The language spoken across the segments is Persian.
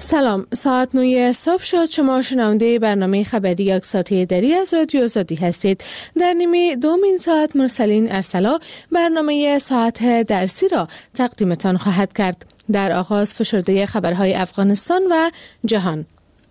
سلام، ساعت 9 صبح شد. شما شنونده برنامه خبری یک ساعته دری از رادیو آزادی هستید. در نیمه دومین ساعت مرسلین ارسلا برنامه ساعت درسی را تقدیمتان خواهد کرد. در آغاز فشرده خبرهای افغانستان و جهان.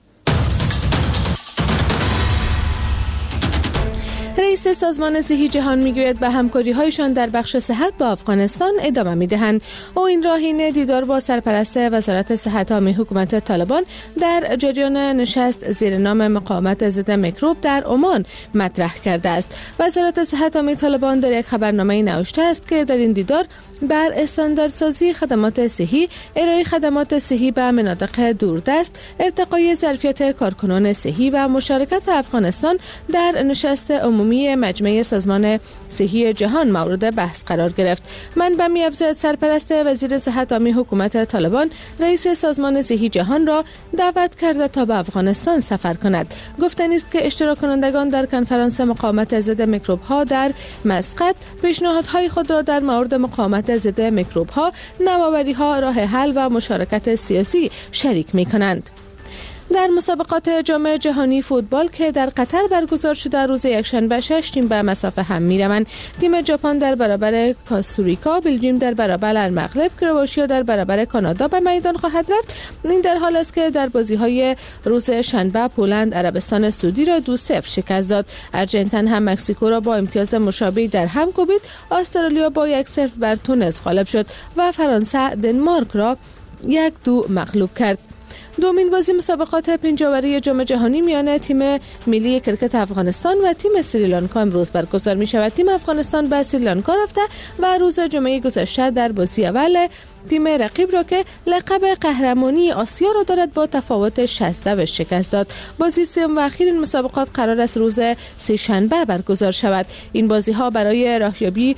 رئیس سازمان صحی جهان میگوید به همکاری‌هایشان در بخش صحت با افغانستان ادامه می‌دهند. او این راهین دیدار با سرپرست وزارت صحت عامه حکومت طالبان در جریان نشست زیر نام مقاومت ضد میکروب در عمان مطرح کرده است. وزارت صحت عامه طالبان در یک خبرنامه نوشته است که در این دیدار بر استانداردسازی خدمات صحی، ارائه خدمات صحی به مناطق دوردست، ارتقای ظرفیت کارکنان صحی و مشارکت افغانستان در نشست عمومی مجمع سازمان صحی جهان مورد بحث قرار گرفت. منبع می‌افزاید سرپرست وزیر صحت عامه حکومت طالبان رئیس سازمان صحی جهان را دعوت کرده تا به افغانستان سفر کند. گفتنی است که اشتراک کنندگان در کنفرانس مقاومت ضد میکروب‌ها در مسقط پیشنهادهای خود را در مورد مقاومت ضد میکروب‌ها، نوآوری‌ها، راه حل و مشارکت سیاسی شریک می‌کنند. در مسابقات جام جهانی فوتبال که در قطر برگزار شده روز یکشنبه 6 تیم به مسافه هم می‌روند. تیم ژاپن در برابر کاستوریکا، بلژیم در برابر المغرب، کرواتیا در برابر کانادا به میدان خواهد رفت. این در حال است که در بازی‌های روز شنبه پولند عربستان سعودی را 2-0 شکست داد. آرژانتین هم مکزیکو را با امتیاز مشابهی در هم کوبید. استرالیا با 1-0 بر تونس غالب شد و فرانسه دنمارک را 1-2 مغلوب کرد. دومین بازی مسابقات پنجاوری جام جهانی میان تیم ملی کرکت افغانستان و تیم سریلانکا امروز برگزار می شود. تیم افغانستان به سریلانکا رفته و روز جمعه گذشته در بازی اول تیم رقیب را که لقب قهرمانی آسیا را دارد با تفاوت 60 شکست داد. بازی سوم و اخیر این مسابقات قرار است روز سه‌شنبه برگزار شود. این بازی ها برای راهیابی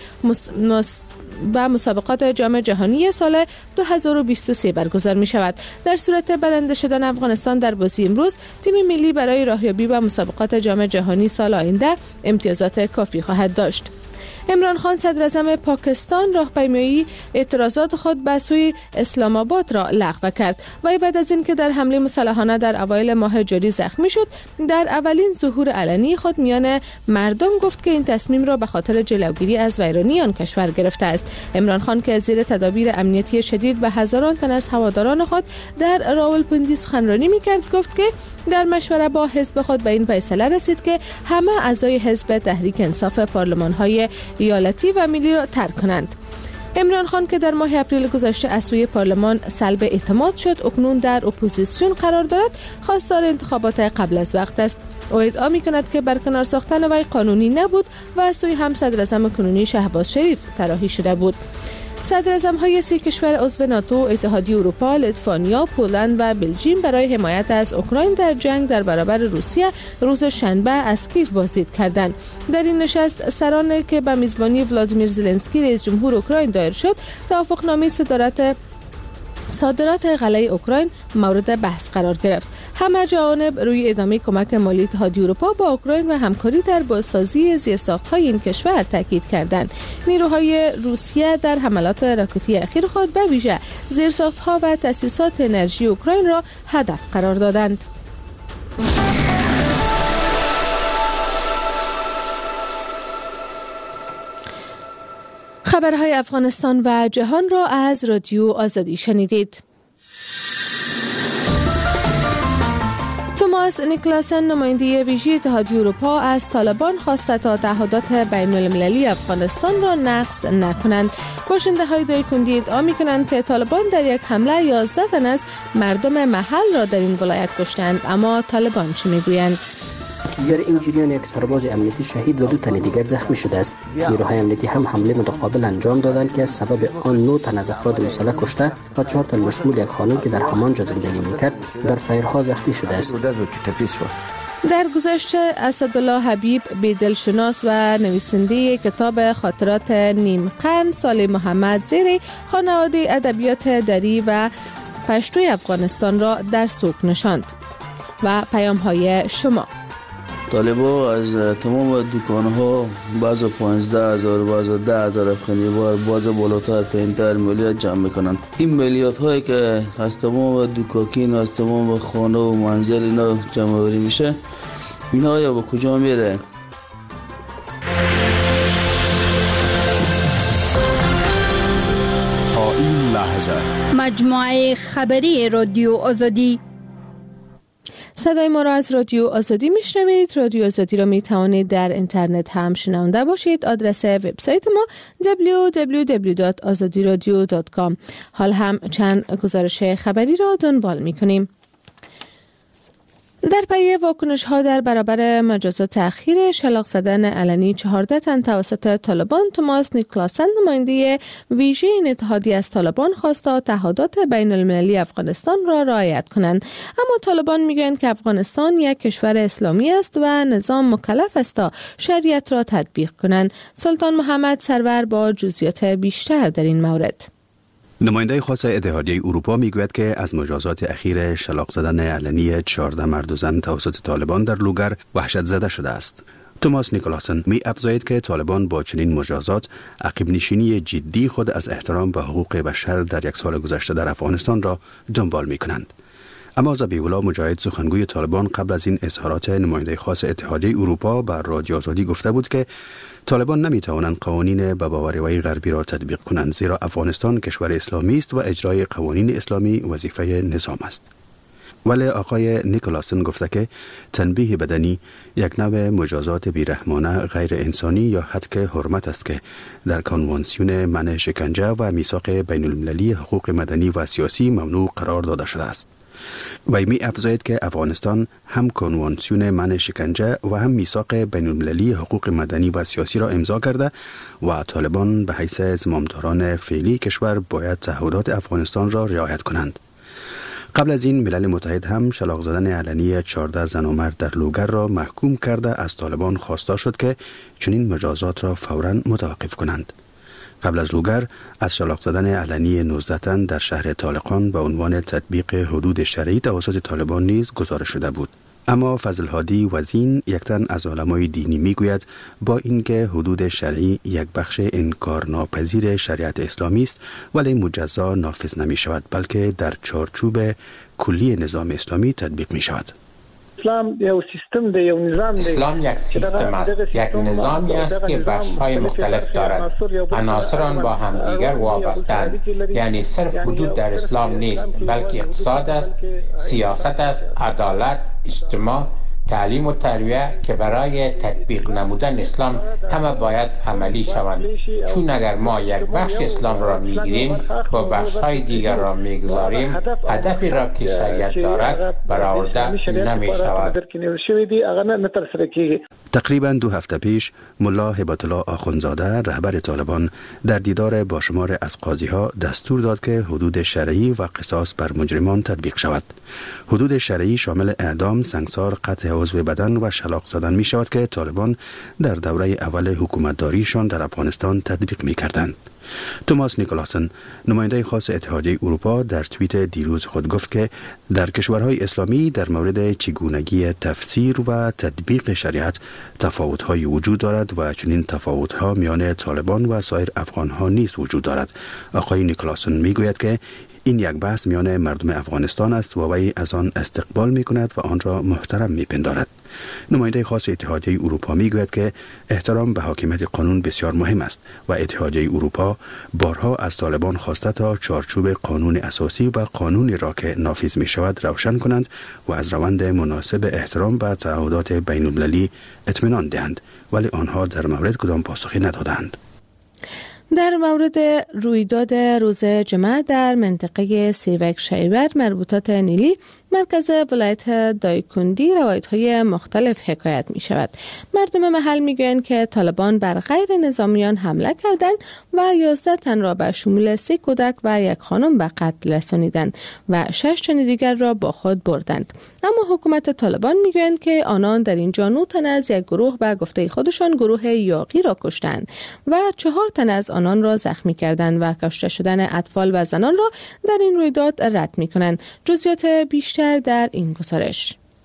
و مسابقات جام جهانی سال 2023 برگزار می شود. در صورت برنده شدن افغانستان در بازی امروز، تیم ملی برای راهیابی به مسابقات جام جهانی سال آینده امتیازات کافی خواهد داشت. عمران خان صدر اعظم پاکستان راهپیمایی اعتراضات خود به سوی اسلام آباد را لغو کرد. وی بعد از اینکه در حمله مسلحانه در اوایل ماه جاری زخمی شد، در اولین ظهور علنی خود میان مردم گفت که این تصمیم را به خاطر جلوگیری از ویرانی آن کشور گرفته است. عمران خان که زیر تدابیر امنیتی شدید به هزاران تن از هواداران خود در راولپندی سخنرانی می‌کرد، گفت که در مشوره با حزب خود به این فیصله رسید که همه اعضای حزب تحریک انصاف پارلمان‌های ایالتی و ملی را ترک کنند. عمران خان که در ماه اپریل گذشته از سوی پارلمان سلب اعتماد شد، اکنون در اپوزیسیون قرار دارد، خواستار انتخابات قبل از وقت است. او ادعا می‌کند که برکنار ساختن وی قانونی نبود و از سوی هم صدر اعظم کنونی شهباز شریف طراحی شده بود. صدر اعظم‌های 3 کشور عضو ناتو، اتحادیه اروپا، لیتوانیا، پولند و بلژیم برای حمایت از اوکراین در جنگ در برابر روسیه روز شنبه از کیف بازدید کردند. در این نشست سران که به میزبانی ولادیمیر زلنسکی رئیس جمهور اوکراین دایر شد، توافقنامه صادرات غله اوکراین مورد بحث قرار گرفت. همه جوانب روی ادامه کمک مالی اتحادیه اروپا با اوکراین و همکاری در بازسازی زیرساخت‌های این کشور تاکید کردند. نیروهای روسیه در حملات راکتی اخیر خود به ویژه زیرساخت‌ها و تأسیسات انرژی اوکراین را هدف قرار دادند. خبرهای افغانستان و جهان را از رادیو آزادی شنیدید. توماس نیکلاسن نماینده ویژه اتحادیه اروپا از طالبان خواسته تا تعهدات بین المللی افغانستان را نقض نکنند. باشنده‌های دایکنی ادعا می‌کنند که طالبان در یک حمله 11 تن از مردم محل را در این ولایت کشتند. اما طالبان چه می‌گویند؟ در این جریان یک سرباز امنیتی شهید و 2 تن دیگر زخمی شده است. نیروهای امنیتی هم حمله متقابل انجام دادند که سبب آن 9 تن از افراد مسلح کشته و 4 تن بشمول یک خانم که در همانجا زندگی می‌کرد در فایرها زخمی شده است. در گذشته اسدالله حبیب، بیدلشناس و نویسنده کتاب خاطرات نیم قرن، صالح محمد زیری خانواده ادبیات دری و پشتوی افغانستان را در سوگ نشاند. و پیام‌های شما. طالبا از تمام دکان‌ها بعض 15,000 بعض 10,000 افغانی بعض بالاتر پایین‌تر مالیات جمع میکنن. این مالیات هایی که از تمام دکاکین از تمام خانه و منزل اینا جمع آوری میشه، اینا یا به کجا میره؟ تا این لحظه مجموعه خبری رادیو آزادی. صدای ما را از رادیو آزادی میشنوید. رادیو آزادی را می توانید در اینترنت هم شنونده باشید. آدرس وبسایت ما www.azadiradio.com. حال هم چند گزارش خبری را دنبال می کنیم. در پی واکنش ها در برابر مجازات تأخیر شلاق زدن علنی 14 تن توسط طالبان، توماس نیکلاسن نماینده ویژه این اتحادیه از طالبان خواست تا تعهدات بین المللی افغانستان را رعایت کنند. اما طالبان میگویند که افغانستان یک کشور اسلامی است و نظام مکلف است تا شریعت را تطبیق کنند. سلطان محمد سرور با جزئیات بیشتر در این مورد. نماینده خاص اتحادیه اروپا میگوید که از مجازات اخیر شلاق زدن علنی 14 مرد و زن توسط طالبان در لوگر وحشت زده شده است. توماس نیکلاسن می افزاید که طالبان با چنین مجازات عقب نشینی جدی خود از احترام به حقوق بشر در یک سال گذشته در افغانستان را دنبال می کنند. اما ذبیح‌الله مجاهد، سخنگوی طالبان، قبل از این اظهارات نماینده خاص اتحادیه اروپا بر رادیو آزادی گفته بود که طالبان نمیتوانند قوانین به باوری‌های غربی را تطبیق کنند، زیرا افغانستان کشور اسلامی است و اجرای قوانین اسلامی وظیفه نظام است. ولی آقای نیکلاسن گفته که تنبیه بدنی یک نوع مجازات بیرحمانه، غیر انسانی یا هتک حرمت است که در کنوانسیون منع شکنجه و میثاق بین المللی حقوق مدنی و سیاسی ممنوع قرار داده شده است. وی می افزاید که افغانستان هم کنوانسیون منع شکنجه و هم میثاق بین المللی حقوق مدنی و سیاسی را امضا کرده و طالبان به حیث زمامداران فعلی کشور باید تعهدات افغانستان را رعایت کنند. قبل از این ملل متحد هم شلاق زدن علنی 14 زن و مرد در لوگر را محکوم کرده از طالبان خواسته شد که چنین مجازات را فوراً متوقف کنند. قبل از لوگر از شلاق زدن علنی 19 تن در شهر طالقان به عنوان تطبیق حدود شرعی توسط طالبان نیز گزارش شده بود. اما فضل هادی وزین، یک تن از علمای دینی، میگوید با اینکه حدود شرعی یک بخش انکارناپذیر شریعت اسلامی است، ولی مجزا نافذ نمی شود، بلکه در چارچوب کلی نظام اسلامی تطبیق می شود. اسلام یک سیستم است، یک نظامی است که بخش‌های مختلف دارد. عناصر آن با همدیگر وابسته‌اند. یعنی صرف حدود در اسلام نیست، بلکه اقتصاد است، سیاست است، عدالت، اجتماع، تعلیم و تربیت که برای تطبیق نمودن اسلام همه باید عملی شوند. چون اگر ما یک بخش اسلام را میگیریم و بخش‌های دیگر را میگذاریم، هدفی را که شریعت دارد برآورده نمی شود. تقریباً 2 هفته پیش ملا هبت الله آخوندزاده، رهبر طالبان، در دیدار با شمار از قاضی‌ها دستور داد که حدود شرعی و قصاص بر مجرمان تطبیق شود. حدود شرعی شامل اعدام، سنگسار، قطع عضو بدن و شلاق زدن می شود که طالبان در دوره اول حکومتداریشان در افغانستان تطبیق می کردند. توماس نیکلاسن، نماینده خاص اتحادیه اروپا، در توییت دیروز خود گفت که در کشورهای اسلامی در مورد چگونگی تفسیر و تطبیق شریعت تفاوت‌های وجود دارد و چنین تفاوت‌ها میان طالبان و سایر افغان‌ها نیز وجود دارد. آقای نیکلاسن میگوید که این یک بحث میان مردم افغانستان است و وی از آن استقبال می کند و آن را محترم می پندارد. نماینده خاص اتحادیه اروپا می گوید که احترام به حاکمیت قانون بسیار مهم است و اتحادیه اروپا بارها از طالبان خواسته تا چارچوب قانون اساسی و قانونی را که نافذ می شود روشن کنند و از روند مناسب احترام به تعهدات بین المللی اطمینان دهند، ولی آنها در مورد کدام پاسخی ندادند. در مورد رویداد روز جمعه در منطقه سیوک شیور مربوطات نیلی مرکز ولایت دایکندی روایت‌های مختلف حکایت می شود. مردم محل می گویند که طالبان بر غیر نظامیان حمله کردند و 11 تن را به شمول 3 کودک و 1 خانم به قتل رسانیدند و 6 تن دیگر را با خود بردند. اما حکومت طالبان می گویند که آنان در اینجا 9 تن از یک گروه به گفته خودشان گروه یاغی را کشتند و 4 تن از آنان را زخمی کردند و کشته شدن اطفال و زنان را در این رویداد رد می کنند. جزئیات بیشتر در این گزارش.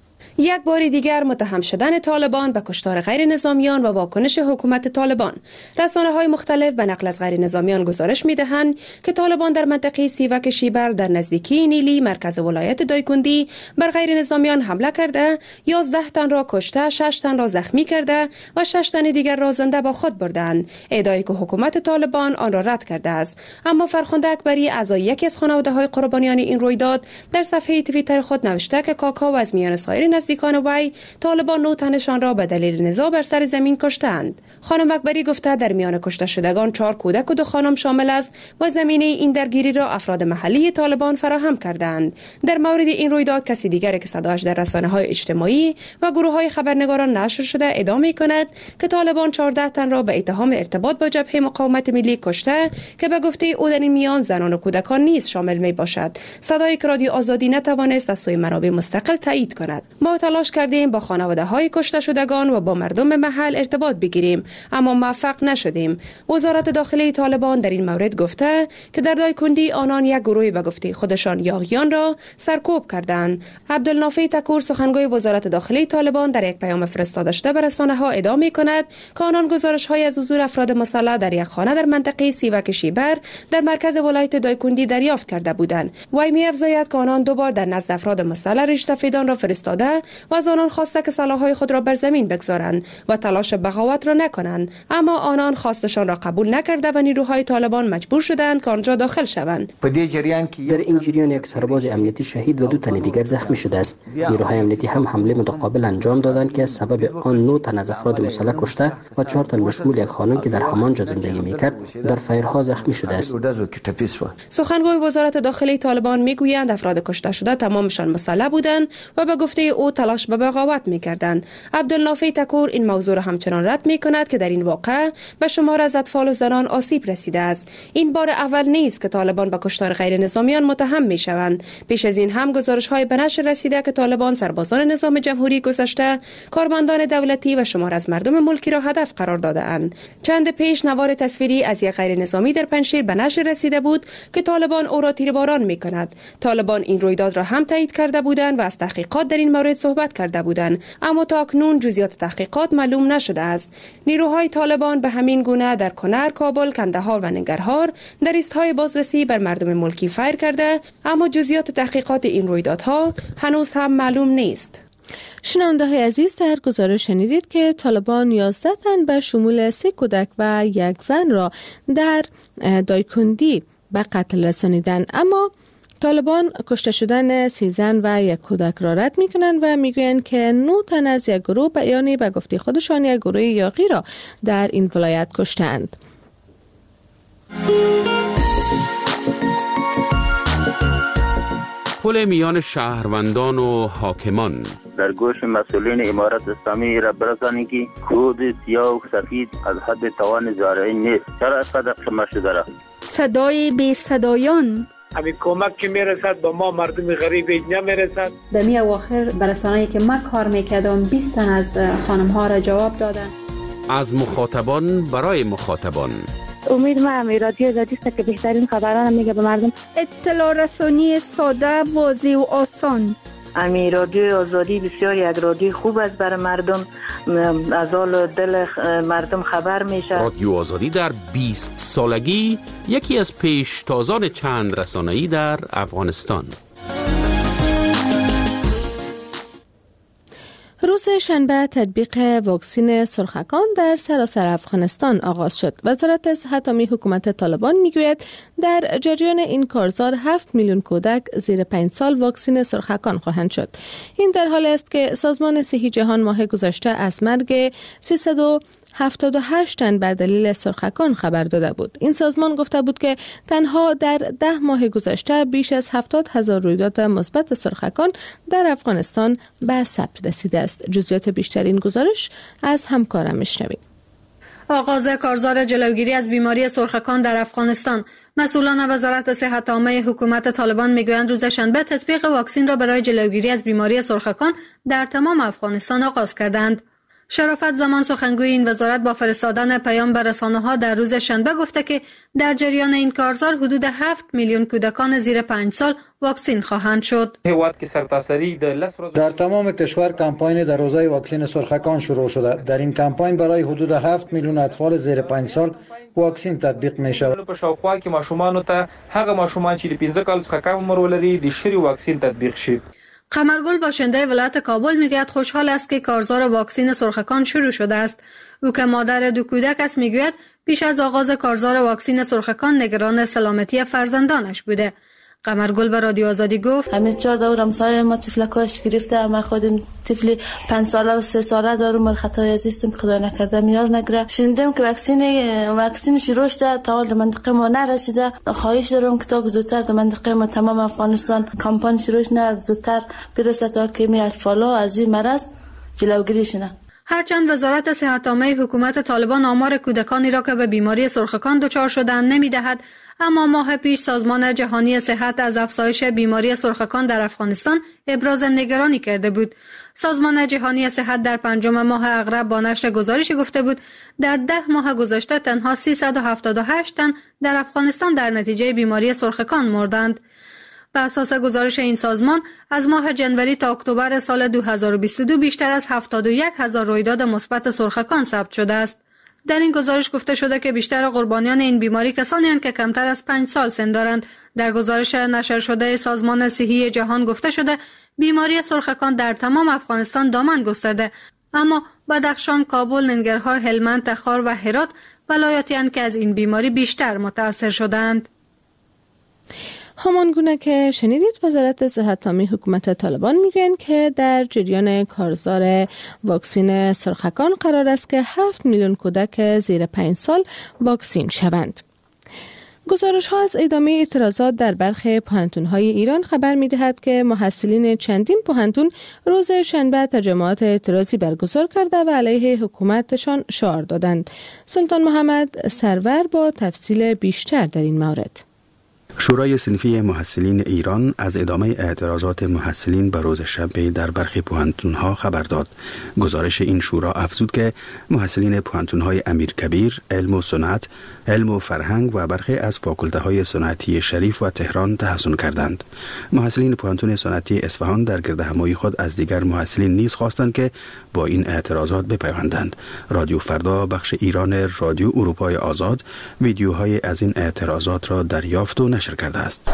یک بار دیگر متهم شدن طالبان به کشتار غیر نظامیان و واکنش حکومت طالبان. رسانه‌های مختلف به نقل از غیر نظامیان گزارش می‌دهند که طالبان در منطقه سیوک شیبر در نزدیکی نیلی مرکز ولایت دایکندی بر غیر نظامیان حمله کرده، 11 تن را کشته، 6 تن را زخمی کرده و 6 تن دیگر را زنده با خود بردند. ادعای که حکومت طالبان آن را رد کرده است. اما فرخنده اکبری اعضای یکی از خانواده‌های قربانیان این رویداد در صفحه توییتر خود نوشته که کاکا و از میان سایر نزدیکان وی طالبان 9 تنشان را به دلیل نزاع بر سر زمین کشتند. خانم اکبری گفته در میان کشته شدگان 4 کودک و 2 خانم شامل است و زمینه این درگیری را افراد محلی طالبان فراهم کردند. در مورد این رویداد کسی دیگری که صداش در رسانه‌های اجتماعی و گروه‌های خبرنگاران نشر شده ادعا می‌کند که طالبان 14 تن را به اتهام ارتباط با جبهه مقاومت ملی کشته که به گفته او در این میان زنان و کودکان نیز شامل میباشد. صدای رادیو آزادی نتوانست از سوی منابع مستقل تایید کند. ما تلاش کردیم با خانواده‌های کشته شدگان و با مردم محل ارتباط بگیریم اما موفق نشدیم. وزارت داخلی طالبان در این مورد گفته که در دایکندی آنان یک گروه به گفته خودشان یاغیان را سرکوب کردند. عبدالنافع تکور سخنگوی وزارت داخلی طالبان در یک پیام فرستاده شده به رسانه‌ها ادعا می‌کند که آنان گزارش‌های از حضور افراد مسلح در یک خانه در منطقه سیوک شیبر در مرکز ولایت دایکندی دریافت کرده بودند. وی می‌افزاید که آنان 2 بار در نزد افراد مسلح ریش سفیدان را فرستاده و از آنان خواسته که سلاح‌های خود را بر زمین بگذارند و تلاش بغاوت را نکنند، اما آنان خواستشان را قبول نکرده و نیروهای طالبان مجبور شدند که آنجا داخل شوند. در این جریان یک سرباز امنیتی شهید و 2 تن دیگر زخمی شده است. نیروهای امنیتی هم حمله متقابل انجام دادند که سبب آن 9 تن از افراد مسلح کشته و 4 تن بشمول یک خانم که در همانجا زندگی میکرد در فایرها زخمی شده است. سخنگوی وزارت داخلی طالبان میگویند افراد کشته شده تمامشان مسلح بودند و به گفته او تلاش به بغاوت میکردند. عبدالنافع تکور این موضوع را همچنان رد میکند که در این واقعه به شمار از اطفال و زنان آسیب رسیده است. این بار اول نیست که طالبان به کشتار غیر نظامیان متهم میشوند. پیش از این هم گزارش‌های به نشر رسیده که طالبان سربازان نظام جمهوری گذشته، کارمندان دولتی و شمار از مردم ملکی را هدف قرار داده‌اند. چند پیش نوار تصویری از یک غیر نظامی در پنجشیر به نشر رسیده بود که طالبان او را تیرباران می‌کند. طالبان این رویداد را هم تایید کرده بودند و از تحقیقات در این مورد صحبت کرده بودند، اما تا اکنون جزئیات تحقیقات معلوم نشده است. نیروهای طالبان به همین گونه در کنر، کابل، کندهار و ننگرهار در ایستهای بازرسی بر مردم ملکی فایر کرده، اما جزئیات تحقیقات این رویدادها هنوز هم معلوم نیست. شنونده‌های عزیز، در گزارش شنیدید که طالبان 11 تن به شمول 3 کودک و 1 زن را در دایکندی به قتل رسانیدند، اما طالبان کشته شدن 3 زن و 1 کودک را رد می‌کنند و میگویند که 9 تن از یک گروه به گفته خودشان یک گروه یاغی را در این ولایت کشتند. پل میان شهروندان و حاکمان در گوش مسئولین امارت اسلامی را برسانید که کود سیاه و سفید از حد توان زارعین نیست. چرا اسقدر شما شده را؟ صدای بی صدایان، همین کمک که میرسد با ما مردم غریب اینجا میرسد. در می اواخر برسانه‌ای که ما کار میکردم 20 تن از خانم ها را جواب دادن. از مخاطبان برای مخاطبان. امید ما رادیو آزادی است که بهترین خبران میگه به مردم. اطلاع رسانی ساده، واضح و آسان. رادیو آزادی بسیار یک رادیو خوب است برای مردم، از حال دل مردم خبر میشه. رادیو آزادی در 20 سالگی یکی از پیشتازان چند رسانه‌ای در افغانستان. روز شنبه تطبیق واکسن سرخکان در سراسر افغانستان آغاز شد. وزارت صحت عامه حکومت طالبان میگوید در جریان این کارزار 7 میلیون کودک زیر 5 سال واکسن سرخکان خواهند شد. این در حالی است که سازمان صحی جهان ماه گذشته از مرگ 378 تن به دلیل سرخکان خبر داده بود. این سازمان گفته بود که تنها در 10 ماه گذشته بیش از 70,000 رویداد مثبت سرخکان در افغانستان به ثبت رسیده است. جزئیات بیشتر این گزارش از همکارم میشنویم. آغاز کارزار جلوگیری از بیماری سرخکان در افغانستان. مسئولان وزارت صحت عامه حکومت طالبان میگویند روز شنبه تطبیق واکسن را برای جلوگیری از بیماری سرخکان در تمام افغانستان آغاز کردند. شرافت زمان سخنگوی این وزارت با فرستادن پیام به رسانه‌ها در روز شنبه گفته که در جریان این کارزار حدود 7 میلیون کودکان زیر 5 سال واکسین خواهند شد. در تمام کشور کمپاین در حوزه واکسن سرخکان شروع شده. در این کمپاین برای حدود 7 میلیون اطفال زیر 5 سال واکسین تطبیق می شود. په شاوخوا کې ماشومان ته هغه ماشومان چې د 15 کال څخه کم عمر ولري د شری واکسین تطبیق شي. قمرگل باشنده ولایت کابل میگوید خوشحال است که کارزار واکسین سرخکان شروع شده است. او که مادر 2 کودک است میگوید پیش از آغاز کارزار واکسین سرخکان نگران سلامتی فرزندانش بوده. قمرگل به رادیو آزادی گفت همین 4 دور همسایه ما طفلکاش گرفته، ما خودم طفلی 5 ساله و 3 ساله دارم، مر خطای عزیزم خدا نکرده میار نگره. شنیدم که واکسین شروع شده، تا در منطقه ما نرسیده. خواهش دارم که تا زودتر در منطقه ما تمام افغانستان کمپاین شروع شه، زودتر برسه تا که می اطفالا از این مرض جلوگیری شنه. هرچند وزارت صحت عامه حکومت طالبان آمار کودکانی را که به بیماری سرخکان دچار شدند نمی‌دهد، اما ماه پیش سازمان جهانی صحت از افزایش بیماری سرخکان در افغانستان ابراز نگرانی کرده بود. سازمان جهانی صحت در 5 ماه اغرب با نشر گزارشی گفته بود در 10 ماه گذشته تنها 378 تن در افغانستان در نتیجه بیماری سرخکان مردند. بر اساس گزارش این سازمان از ماه جنوری تا اکتبر سال 2022 بیشتر از 71,000 رویداد مثبت سرخکان ثبت شده است. در این گزارش گفته شده که بیشتر قربانیان این بیماری کسانی هستند که کمتر از 5 سال سن دارند. در گزارش نشر شده سازمان صحی جهان گفته شده بیماری سرخکان در تمام افغانستان دامن گسترده، اما بدخشان، کابل، ننگرهار، هلمند، تخار و هرات ولایاتی هستند که از این بیماری بیشتر متاثر شدند. همانگونه که شنیدید وزارت صحت عامه حکومت طالبان میگویند که در جریان کارزار واکسین سرخکان قرار است که 7 میلیون کودک زیر 5 سال واکسین شوند. گزارش ها از ادامه اعتراضات در برخی پوهنتون‌های ایران خبر می‌دهد که محصلین چندین پوهنتون روز شنبه تجمعات اعتراضی برگزار کرده و علیه حکومتشان شعار دادند. سلطان محمد سرور با تفصیل بیشتر در این مورد. شورای صنفی محصلین ایران از ادامه اعتراضات محصلین به روز شنبه در برخی پوهنتون‌ها خبر داد. گزارش این شورا افزود که محصلین پوهنتون‌های امیرکبیر، علم و صنعت، علم و فرهنگ و برخی از فاکولته‌های صنعتی شریف و تهران تحصیل کردند. محصلین پوهنتون صنعتی اصفهان در گردهمایی خود از دیگر محصلین نیز خواستند که با این اعتراضات بپیوندند. رادیو فردا بخش ایران رادیو اروپای آزاد ویدیوهای از این اعتراضات را دریافت و نشر کرده است.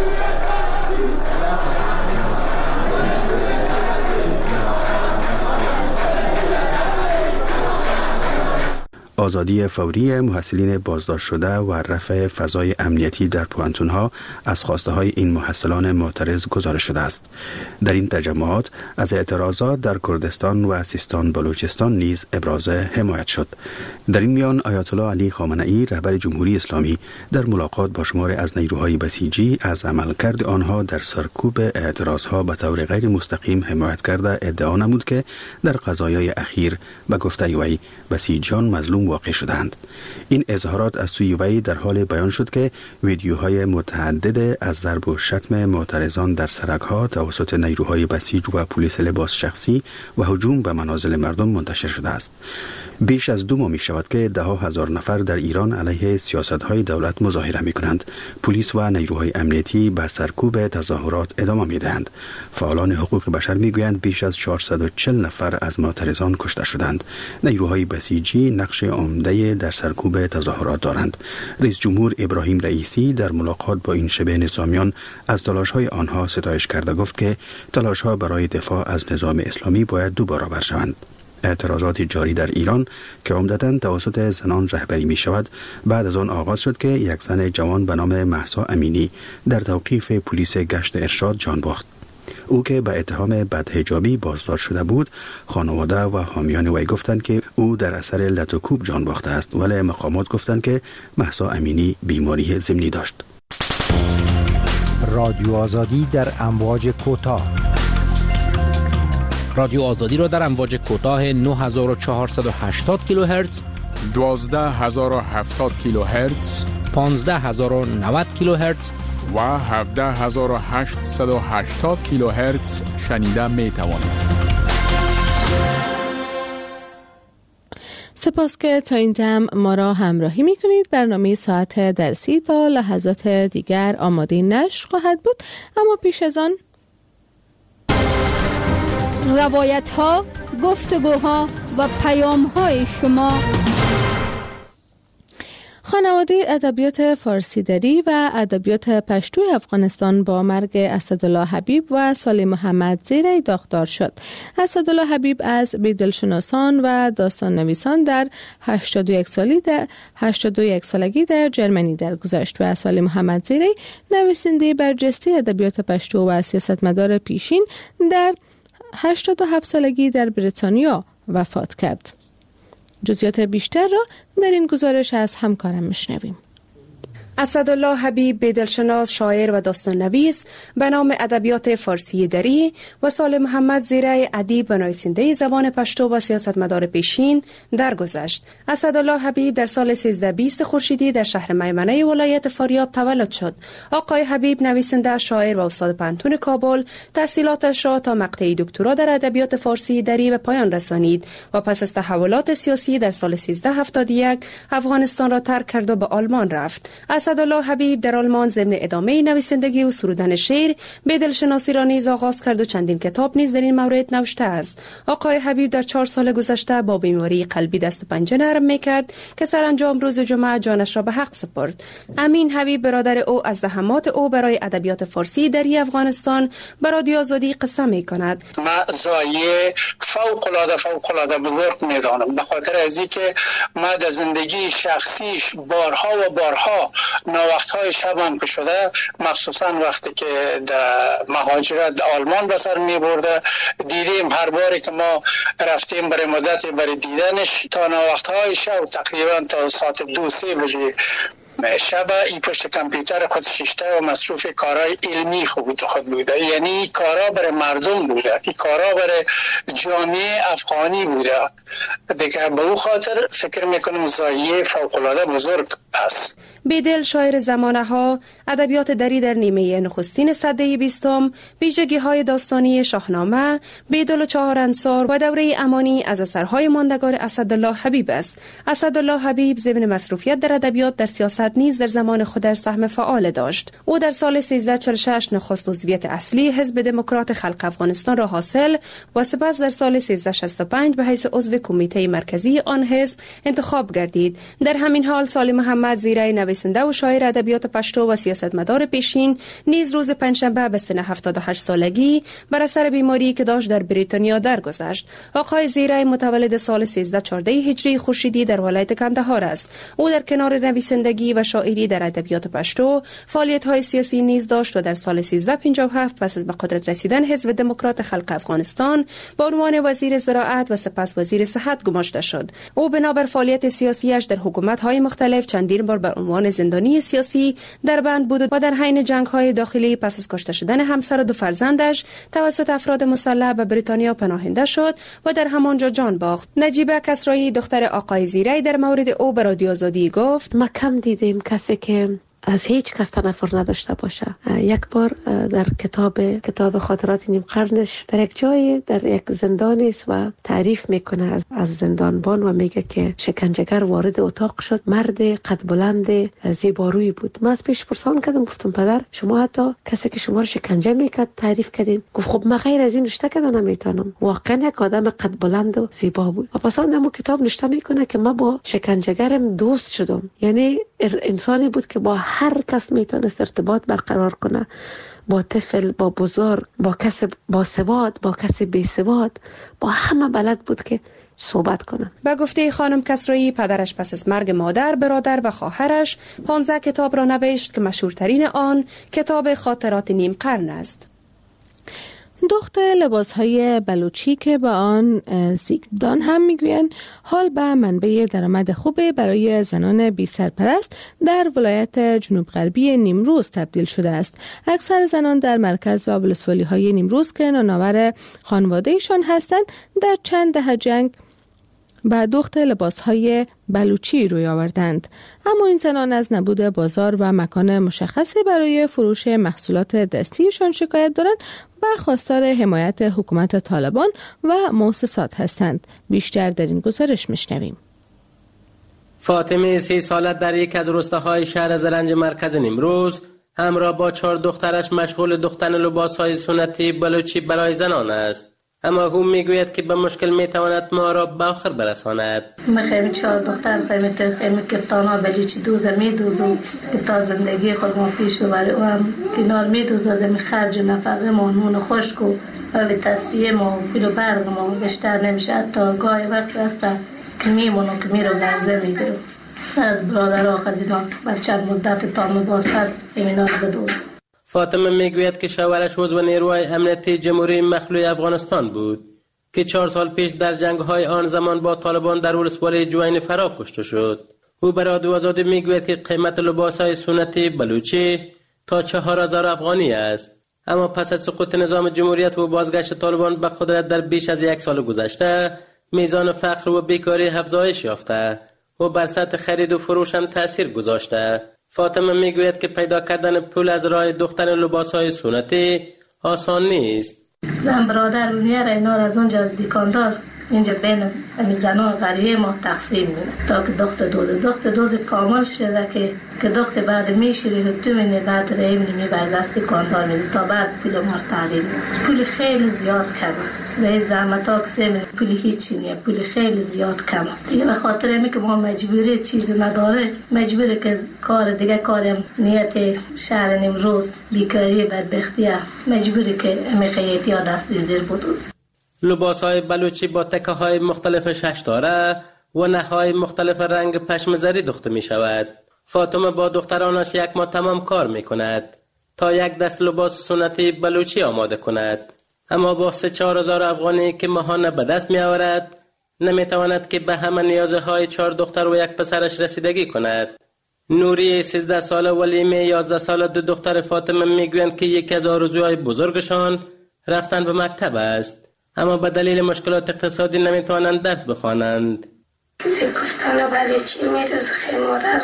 آزادی فوری محصلین بازداشت شده و رفع فضای امنیتی در پوهنتون‌ها از خواسته‌های این محصلان معترض گزارش شده است. در این تجمعات از اعتراضات در کردستان و سیستان بلوچستان نیز ابراز حمایت شد. در این میان آیت الله علی خامنه‌ای رهبر جمهوری اسلامی در ملاقات با شماری از نیروهای بسیجی از عملکرد آنها در سرکوب اعتراضها به طور غیر مستقیم حمایت کرده ادعا نمود که در قضایای اخیر به گفته وی بسیجیان مظلوم واقع شدند. این اظهارات از سوی وی در حال بیان شد که ویدیوهای متعدد از ضرب و شتم معترضان در سرک‌ها توسط نیروهای بسیج و پلیس لباس شخصی و هجوم به منازل مردم منتشر شده است. بیش از 2 ماه می شود که 10,000 نفر در ایران علیه سیاست‌های دولت مظاهره می‌کنند. پلیس و نیروهای امنیتی به سرکوب تظاهرات ادامه می‌دهند. فعالان حقوق بشر می‌گویند بیش از 440 نفر از معترضان کشته شدند. نیروهای بسیجی نقش عمده در سرکوب تظاهرات دارند. رئیس جمهور ابراهیم رئیسی در ملاقات با این شبه نظامیان از تلاش‌های آنها ستایش کرده گفت که تلاش‌ها برای دفاع از نظام اسلامی باید 2 برابر شوند. اعتراضات جاری در ایران که عمدتاً توسط زنان رهبری می شود بعد از آن آغاز شد که یک زن جوان به نام مهسا امینی در توقیف پلیس گشت ارشاد جان باخت. او که به اتهام بدحجابی بازداشت شده بود، خانواده و حامیان وی گفتند که او در اثر لت و کوب جان باخته است، ولی مقامات گفتند که مهسا امینی بیماری ضمنی داشت. رادیو آزادی در امواج کوتاه. رادیو آزادی را در امواج کوتاه 9480 کیلوهرتز، 12070 کیلوهرتز، 15090 کیلوهرتز و 17880 کیلوهرتز شنیده می توانید. سپاس که تا این دم ما را همراهی میکنید. برنامه ساعت درسی تا لحظات دیگر آماده نشر خواهد بود، اما پیش از آن روایت ها، گفتگوها و پیام های شما. خانواده ادبیات فارسی دری و ادبیات پشتو افغانستان با مرگ اسدالله حبیب و صالح محمد زیره‌ای داغدار شد. اسدالله حبیب از بی‌دلشناسان و داستان نویسان در 81 سالگی در جرمنی درگذشت و صالح محمد زیره‌ای نویسنده برجسته ادبیات پشتو و سیاستمدار پیشین در 87 سالگی در بریتانیا وفات کرد. جزئیات بیشتر را در این گزارش از همکارم میشنویم. اسدالله حبیب بی‌دلشناس، شاعر و داستان نویس به نام ادبیات فارسی دری و صالح محمد زیره‌ای ادیب و نویسنده زبان پشتو و سیاستمدار پیشین درگذشت. اسدالله حبیب در سال 1320 خورشیدی در شهر میمنه ولایت فاریاب تولد شد. آقای حبیب نویسنده، شاعر و استاد پانتون کابل تحصیلاتش را تا مقطع دکترا در ادبیات فارسی دری به پایان رسانید و پس از تحولات سیاسی در سال 1371 افغانستان را ترک کرد و به آلمان رفت. اسدالله حبیب در آلمان ضمن ادامه نویسندگی و سرودن شعر بی‌دلشناسی را نیز آغاز کرد و چندین کتاب نیز در این مورد نوشته است. آقای حبیب در 4 سال گذشته با بیماری قلبی دست پنجه نرم میکرد که سرانجام روز جمعه جانش را به حق سپرد. امین حبیب برادر او از زحمات او برای ادبیات فارسی دری افغانستان به رادیو آزادی قصه میکند. من زایه فوق العاده بزرگ میدانم، به خاطر از اینکه من در زندگی شخصیش بارها و بارها نوقت‌های شبم که شده، مخصوصا وقتی که در مهاجرت آلمان به سر می‌برده، دیدیم هر باری که ما رفتیم برای مدت برای دیدنش تا نوقت‌های شب تقریبا تا ساعت 2-3 بجه شب ای پشت کامپیوتر خود شیشته و مصروف کارهای علمی خود بوده. یعنی کارا برای مردم بوده، این کارا برای جامعه افغانی بوده. دیگه به او خاطر فکر میکنم زایه فوق‌العاده بزرگ است. بیدل شاعر زمانه ها، ادبیات دری در نیمه نخستین سده 20، ویژگی های داستانی شاهنامه، بیدل و 4 انصار و دوره امانی از اثرهای ماندگار اسدالله حبیب است. اسدالله حبیب ضمن مصروفیت در ادبیات در سیاست نیز در زمان خودش سهم فعال داشت. او در سال 1346 نخست عضویت اصلی حزب دموکرات خلق افغانستان را حاصل و سپس در سال 1365 به حیث عضو کمیته مرکزی آن حزب انتخاب گردید. در همین حال صالح محمد زیره‌ای نویسنده و شاعر ادبیات پشتو و سیاستمدار پیشین نیز روز پنجشنبه به سن 78 سالگی بر اثر بیماری که داشت در بریتانیا درگذشت. آقای زیره‌ای متولد سال 1314 هجری خورشیدی در ولایت کندهار است. او در کنار نویسندگی و شاعری در ادبیات پشتو فعالیت‌های سیاسی نیز داشت و در سال 1357 پس از به قدرت رسیدن حزب دموکرات خلق افغانستان با عنوان وزیر زراعت و سپس وزیر صحت گماشته شد. او بنابر فعالیت سیاسیش در حکومت‌های مختلف چندین بار بر عنوان زندانی سیاسی در بند بود و در حین جنگ‌های داخلی پس از کشته شدن همسر و 2 فرزندش توسط افراد مسلح به بریتانیا پناهنده شد و در همانجا جان باخت. نجیبه کسرایی دختر آقای زیره‌ای در مورد او به رادیو آزادی گفت: ما کم دیدیم کسی که از هیچ کس تنفر نداشته باشه. یک بار در کتاب خاطرات نیم قرنش در یک جای در یک زندان است و تعریف میکنه از زندانبان و میگه که شکنجهگر وارد اتاق شد، مرد قد بلند زیبارویی بود. من از پیش پرسان کردم، گفتم پدر شما حتی کسی که شما رو شکنجه میکرد تعریف کردین؟ گفت خب من غیر از این نشته کردن نمیتونم. واقعا یک آدم قد بلند و زیبا بود. و پس اون کتاب نشته میکنه که من با شکنجهگرم دوست شدم. یعنی انسانی بود که با هر کس میتونست ارتباط برقرار کنه، با طفل، با بزرگ، با کس با سواد، با کسی بی سواد، با همه بلد بود که صحبت کنه. به گفته خانم کسرایی، پدرش پس از مرگ مادر، برادر و خواهرش 15 کتاب را نوشت که مشهورترین آن کتاب خاطرات نیم قرن است. دخت لباس‌های بلوچی که به آن سیگدان هم میگویند حال به منبع درآمد خوبه برای زنان بی سرپرست در ولایت جنوب غربی نیمروز تبدیل شده است. اکثر زنان در مرکز و ولسوالی‌های نیمروز که نانآور خانواده‌شان هستند در چند دهه جنگ به دخت لباس‌های بلوچی روی آوردند. اما این زنان از نبود بازار و مکان مشخصی برای فروش محصولات دستیشان شکایت دارند و خواستار حمایت حکومت طالبان و مؤسسات هستند. بیشتر در این گزارش میشنویم. فاطمه 30 ساله در یک از روستاهای شهر زرنج مرکز نیمروز همراه با 4 دخترش مشغول دوختن لباسهای سنتی بلوچی برای زنان است. اما او میگوید که به مشکل میتواند ما را به آخر برساند. من خیلی 4 دختر خیلی کفتانا بلوچی دوزه میدوزم که تا زندگی خود ما پیش ببره و هم کنار میدوزم خرج و نفقه ما نون خشک و به تصفیه ما و پول و برق ما بیشتر نمیشه. حتی گاهی وقت هست که میمونم که میرو درزه میگیرم. از برادر آخ از اینا بر چند مدت تا باز پس اینا رو بدون. فاطمه میگوید که شوهرش عضو نیروهای امنیتی جمهوری مخلوع افغانستان بود که 4 سال پیش در جنگ‌های آن زمان با طالبان در ولسوالی جوین فرا کشته شد. او به رادیو آزادی میگوید که قیمت لباس‌های سنتی بلوچی تا 4000 افغانی است. اما پس از سقوط نظام جمهوریت و بازگشت طالبان به قدرت در بیش از 1 سال گذشته، میزان فقر و بیکاری افزایش یافته و بر سطح خرید و فروش هم تأثیر گذاشته. فاطمه میگوید که پیدا کردن پول از راه دوختن لباسهای سنتی آسان نیست. زن برادر میاره اینا از اونجا از دیکاندار اینجا بین زنان غریه ما تقسیم میده تا که دخت دوز کامل شده که دخت بعد میشوری تو مینه بعد ریم میبرد دست کاندار میده تا بعد پول ما تحلیل پول خیلی زیاد کمه به زحمت ها کسیم پول هیچی نیه پول خیلی زیاد کمه دیگه به خاطر اینه که ما مجبوری چیزی نداره مجبوری که کار دیگه کارم نیت شهر نیمروز بیکاری بدبختیه مجبوری که خیاطی ها دست زیر بدوز. لباس‌های بلوچی با تکه‌های مختلف ششداره و نخ‌های مختلف رنگ پشم زری دوخته می‌شود. فاطمه با دخترانش 1 ماه تمام کار می‌کند تا 1 دست لباس سنتی بلوچی آماده کند. اما با 3-4 هزار افغانی که ماهانه به دست می‌آورد نمی‌تواند که به همه نیازهای 4 دختر و 1 پسرش رسیدگی کند. نوری 13 ساله و لیمه 11 ساله 2 دختر فاطمه می‌گویند که یکی از آرزوهای بزرگشان رفتن به مکتب است. اما به دلیل مشکلات اقتصادی نمیتوانند درس بخوانند. گفتن بلوچی میدوزه خیلی مادر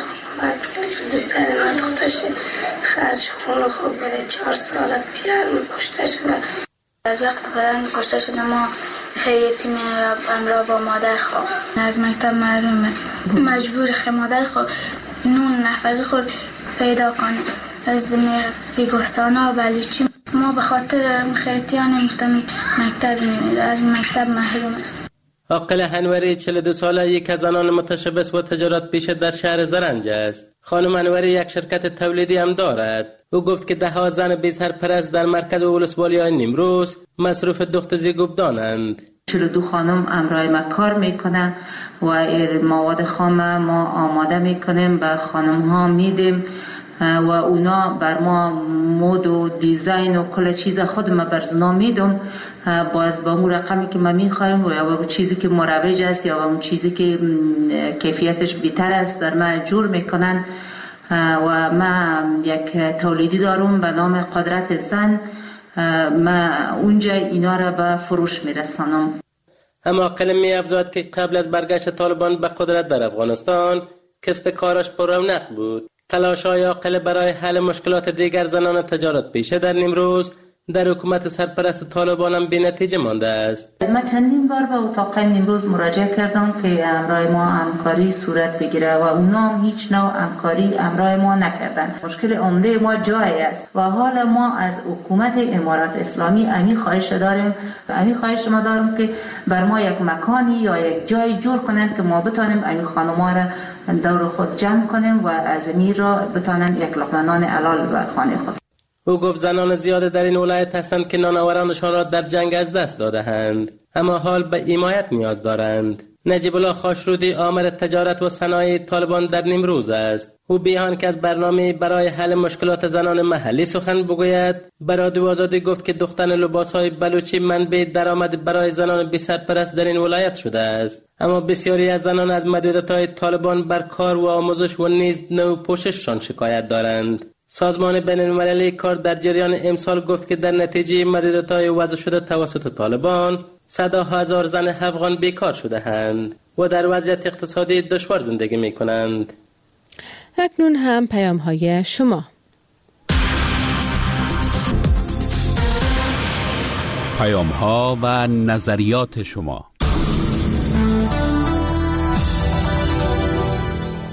زودتر من دخترش خرج خونه خوب بره 4 سال پیار کشته شده. از وقت پدرم کشته شده ما خیلی امرا با مادر خواب از مکتب محرومه مجبور خیلی مادر خواب نون نفقی خود پیدا کنه از سیگفتانا و بلوچی. ما به خاطر خیلیان نمیتونیم مکتب نمیده از مکتب محروم است. عاقل انوری 42 ساله یک از زنان متشبث و تجارت پیشه در شهر زرنج است. خانم انوری یک شرکت تولیدی هم دارد. او گفت که 10 زن بی سرپرست در مرکز ولسوالی نیمروز مصروف دخت زیگوبدانند. 42 خانم امرای ما کار میکنن و مواد خام ما آماده میکنیم به خانم ها میدیم و اونا بر ما مود و دیزاین و کل چیز خود ما برزنا میدم باز با اون رقمی که ما میخوایم و یا با چیزی که مروج است یا با اون چیزی که کیفیتش بیتر است در ما جور میکنن و ما یک تولیدی دارم به نام قدرت زن ما اونجا اینا را به فروش میرسانم. اما قلم می‌افزاید که قبل از برگشت طالبان به قدرت در افغانستان کسب کارش پر رونق بود. تلاش‌های عاقل برای حل مشکلات دیگر زنان تجارت پیشه در نیمروز در حکومت سرپرست طالبان هم بی‌نتیجه مانده است. من چندین بار به اتاق نیمروز مراجعه کردم که همراه ما همکاری صورت بگیره و اونا هم هیچ نوع همکاری همراه ما نکردند. مشکل عمده ما جای است و حالا ما از حکومت امارات اسلامی امی خواهش داریم ما دارم که بر ما یک مکانی یا یک جای جور کنند که ما بتانیم امی خانم‌ها را دور خود جمع کنیم و از امیر را بتانند یک لقمه نان حلال به خانه خود. او گفت زنان زیاده در این ولایت هستند که نانآورانشان را در جنگ از دست داده‌اند اما حال به حمایت نیاز دارند. نجیب الله خاشرودی آمر تجارت و صنایع طالبان در نیمروز است. او بیان که از برنامه برای حل مشکلات زنان محلی سخن بگوید به رادیو آزادی گفت که دوختن لباس‌های بلوچی منبع درآمد برای زنان بی سرپرست در این ولایت شده است. اما بسیاری از زنان از محدودیت‌های طالبان بر کار و آموزش و نیز نوع پوشششان شکایت دارند. سازمان بین‌المللی کار در جریان امسال گفت که در نتیجه محدودیت‌های وضع شده توسط طالبان 100,000 زن افغان بیکار شده‌اند و در وضعیت اقتصادی دشوار زندگی می‌کنند. اکنون هم پیام‌های شما. پیام‌ها و نظریات شما.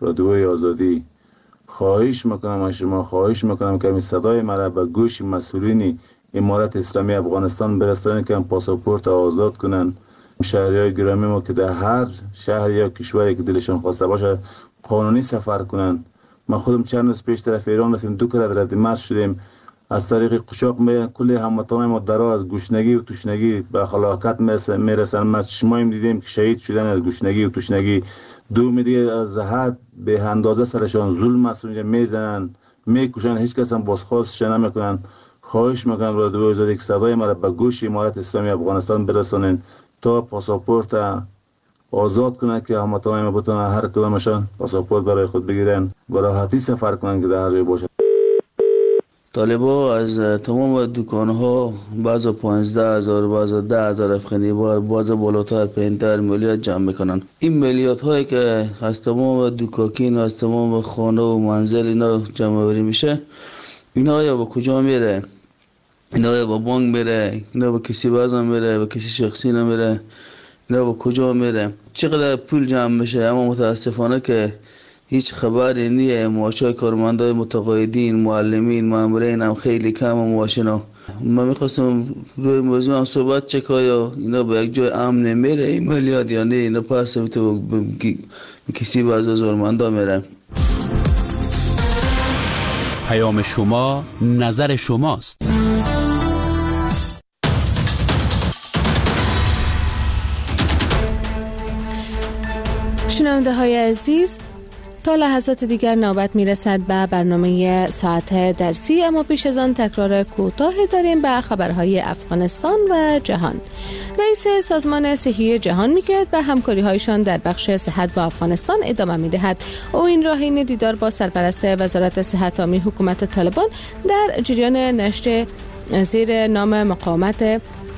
رادیوی آزادی، خواهش میکنم از شما، خواهش میکنم که این صدای مرا به گوش مسئولین امارت اسلامی افغانستان برسانید که پاسپورت آزاد کنن شهریای گرامی ما که در هر شهر یا کشوری که دلشون خواسته باشه قانونی سفر کنن. ما خودم چند روز پیش طرف ایران رفتیم، 2 کرات رد مرز شدیم، از طریق قشاق کل هموطنان ما درا از گشنگی و تشنگی به هلاکت میرسن. ما چشمایم دیدیم که شهید شدن از گشنگی و تشنگی. دوم دیگه از حد به اندازه سرشان ظلم است، اونجا میزنن میکشن، هیچ کس هم بازخواستش نمیکنن. خواهش میکنم رادیو آزادی که صدای ما را به گوش امارت اسلامی افغانستان برسونین تا پاسپورت آزاد کنه که هموطنان ما بتونن هر کدامشان پاسپورت برای خود بگیرن و راحتی سفر کنن که در هر جای باشه. طالبا از تمام دکان‌ها بعضا 15,000 بعضا 10,000 افغانی بعضا بالاتر 5 میلیارد جمع میکنن. این میلیاردهایی که از تمام دکاکین و از تمام خانه و منزل اینا جمع آوری میشه، اینا یا به کجا میره؟ اینا یا به بانک میره؟ اینا به کسی بازم میره؟ به کسی شخصی نمیره؟ اینا به کجا میره؟ چقدر پول جمع میشه؟ اما متاسفانه که هیچ خبری نیه. معاشای کارمندای متقاعدین، معلمین، مامورین هم خیلی کم و معاشنا. من میخواستم روی موضوع هم صحبت چکایا اینا به یک جای امن نمیره این میلیارد یا نه اینا پس تو کسی باز زورمندا میره. پیام شما، نظر شماست. شنونده های عزیز، تا لحظات دیگر نوبت میرسد به برنامه ساعت درسی، اما پیش از آن تکرار کوتاه داریم به خبرهای افغانستان و جهان. رئیس سازمان صحی جهان میگوید به همکاری هایشان در بخش صحت با افغانستان ادامه میدهد. او این راهین دیدار با سرپرست وزارت صحت عامی حکومت طالبان در جریان نشر زیر نام مقاومت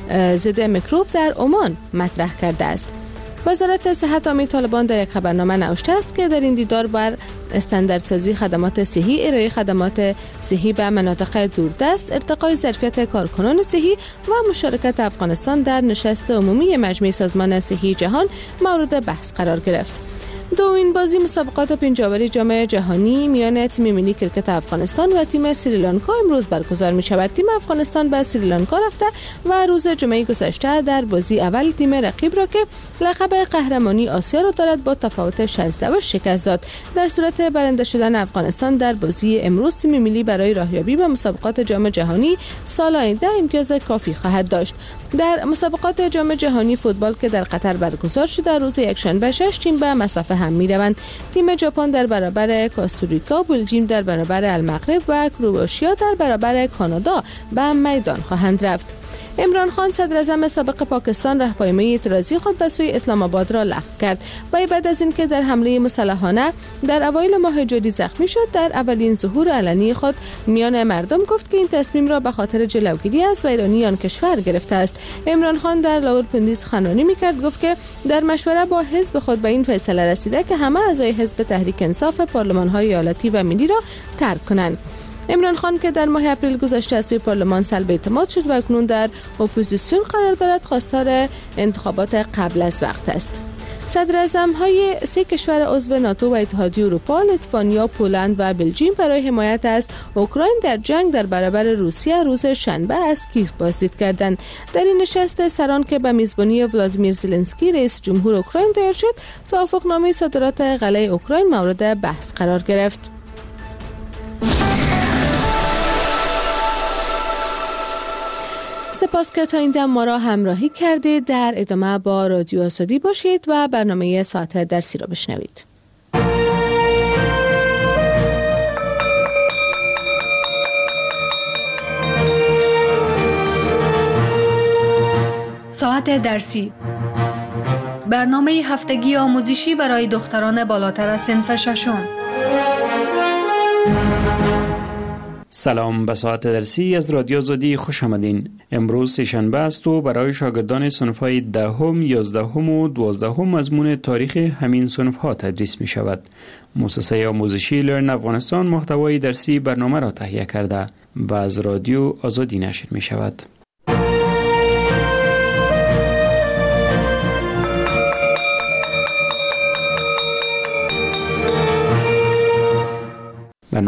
ضد میکروب در عمان مطرح کرده است. وزارت صحت عامی طالبان در یک خبرنامه نوشته است که در این دیدار بر استانداردسازی خدمات صحی، ارائه خدمات صحی به مناطق دوردست، ارتقای ظرفیت کارکنان صحی و مشارکت افغانستان در نشست عمومی مجمع سازمان صحی جهان مورد بحث قرار گرفت. دومین بازی مسابقات پنجاوری جام جهانی میان تیم ملی کرکت افغانستان و تیم سریلانکا امروز برگزار می شود. تیم افغانستان به سریلانکا رفته و روز جمعه گذشته در بازی اول تیم رقیب را که لقب قهرمانی آسیا را دارد با تفاوت 16 شکست داد. در صورت برنده شدن افغانستان در بازی امروز تیم ملی برای راهیابی به مسابقات جام جهانی سال آینده امتیاز کافی خواهد داشت. در مسابقات جام جهانی فوتبال که در قطر برگزار شده روز یکشنبه 6 تیم به مسافه هم می‌روند. تیم ژاپن در برابر کوستاریکا، بلژیم در برابر المغرب و کرواتیا در برابر کانادا به میدان خواهند رفت. عمران خان صدر اعظم سابق پاکستان راهپیمایی اعتراضی خود به سوی اسلام آباد را لغو کرد. وی بعد از اینکه در حمله مسلحانه در اوایل ماه جاری زخمی شد، در اولین ظهور علنی خود میان مردم گفت که این تصمیم را به خاطر جلوگیری از ویرانی آن کشور گرفته است. عمران خان در راولپندی سخنرانی می‌کرد، گفت که در مشوره با حزب خود به این فیصله رسیده که همه اعضای حزب تحریک انصاف پارلمان‌های ایالتی و ملی را ترک کنند. عمران خان که در ماه اپریل گذشته از سوی پارلمان سلب اعتماد شد و اکنون در اپوزیسیون قرار دارد، خواستار انتخابات قبل از وقت است. صدر اعظم‌های 3 کشور عضو ناتو و اتحادیه اروپا، لیتوانیا، پولند و بلژیم برای حمایت از اوکراین در جنگ در برابر روسیه روز شنبه از کیف بازدید کردند. در این نشست سران که به میزبانی ولادیمیر زلنسکی رئیس جمهور اوکراین دایر شد، توافقنامه صادرات غله اوکراین مورد بحث قرار گرفت. سپاس که تا این دم ما را همراهی کردید. در ادامه با رادیو آزادی باشید و برنامه ساعت درسی را بشنوید. ساعت درسی، برنامه هفتگی آموزشی برای دختران بالاتر از صنف ششم. سلام، به ساعت درسی از رادیو آزادی خوش آمدین. امروز سه‌شنبه است و برای شاگردان صنف‌های 10ام، 11ام و 12ام مضمون تاریخ همین صنف‌ها تدریس می شود. مؤسسه آموزشی لرن افغانستان محتوای درسی برنامه را تهیه کرده و از رادیو آزادی نشر می شود.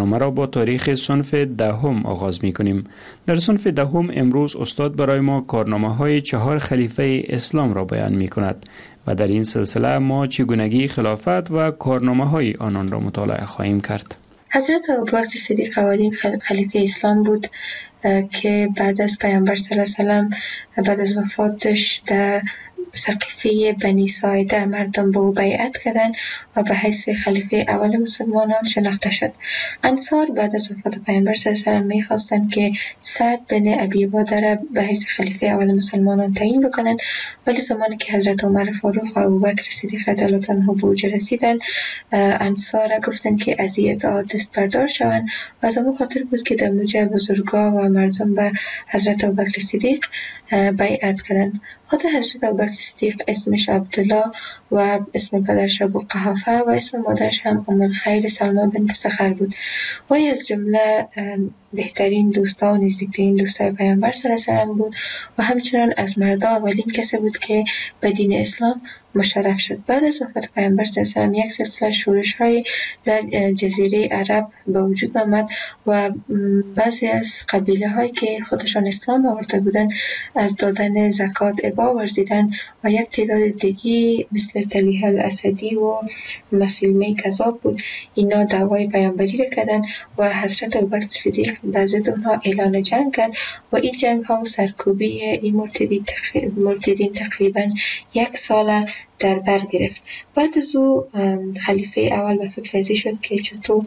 برنامه را با تاریخ صنف دهم آغاز می کنیم. در صنف دهم امروز استاد برای ما کارنامه های 4 خلیفه اسلام را بیان می کند و در این سلسله ما چگونگی خلافت و کارنامه های آنان را مطالعه خواهیم کرد. حضرت ابوبکر صدیق اولین خلیفه اسلام بود که بعد از پیامبر صلی الله علیه و سلم بعد از وفاتش در سقیفه بنی ساعده مردم به او بیعت کردند و به حیث خلیفه اول مسلمانان شناخته شد. انصار بعد از وفات پیامبر صلی الله علیه و سلم می‌خواستند که سعد بن ابی عباده را به حیث خلیفه اول مسلمانان تعیین بکنند، ولی زمانی که حضرت عمر فاروق و ابوبکر صدیق رضی الله عنه به اوج رسیدند، انصار گفتند که از این ادعا دست بردار شوند و از همون خاطر بود که در موجه بزرگا و مردم به حضرت ابوبکر صدیق بیعت کردند. خود حضرت ابوبکر صدیق اسمش عبدالله و اسم پدرش ابو قحافه و اسم مادرش هم ام الخیر سلمى بنت سخر بود. وی از جمله بهترین دوستا و نزدیکترین دوستای پیامبر صلی الله علیه و سلم بود و همچنان از مردا اولین کسی بود که به دین اسلام مشرف شد. بعد از وفات پیامبر صلی الله علیه و سلم یک سلسله شورش‌های در جزیره عرب به وجود آمد و بعضی از قبیله هایی که خودشان اسلام آورده بودند از دادن زکات ابا ورزیدند و یک تعداد دیگه مثل طلیحه الاسدی و مسیلمه کذاب بود، اینا دعوای پیامبری را کردند و حضرت ابوبکر صدیق به ضد اونها اعلان جنگ کرد و این جنگ ها و سرکوبی این مرتدین تقریبا 1 سال در بر گرفت. بعد از او خلیفه اول به فکر ازی شد که چطور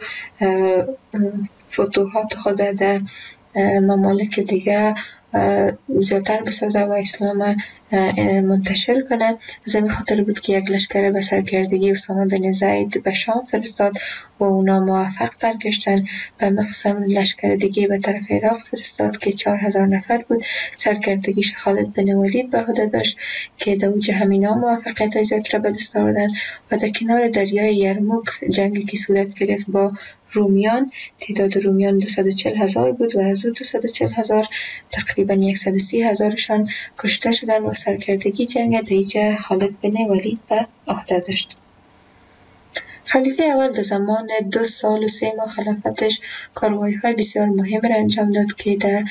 فتوحات خود در ممالک دیگه زیادتر بسازه و اسلام منتشر کنه. از این خاطر بود که یک لشکر به سرکردگی اسامه بن زید به شام فرستاد و اونا موفق برگشتن. به مقسم لشکر دیگه به طرف عراق فرستاد که 4000 نفر بود. سرکردگیش خالد بن ولید به عهده داشت که در اوج همینا موفقیت زیاد را به دست آوردن و در کنار دریای یرموک جنگی که صورت گرفت با رومیان، تعداد رومیان 240,000 بود و از او 240,000 تقریبا 130,000شان کشته شدند و سرکردگی جنگ دیجه خالد بن ولید به عهده داشت. خلیفه اول در زمان 2 سال و 3 ماه خلافتش کاروایی‌های بسیار مهم را انجام داد که در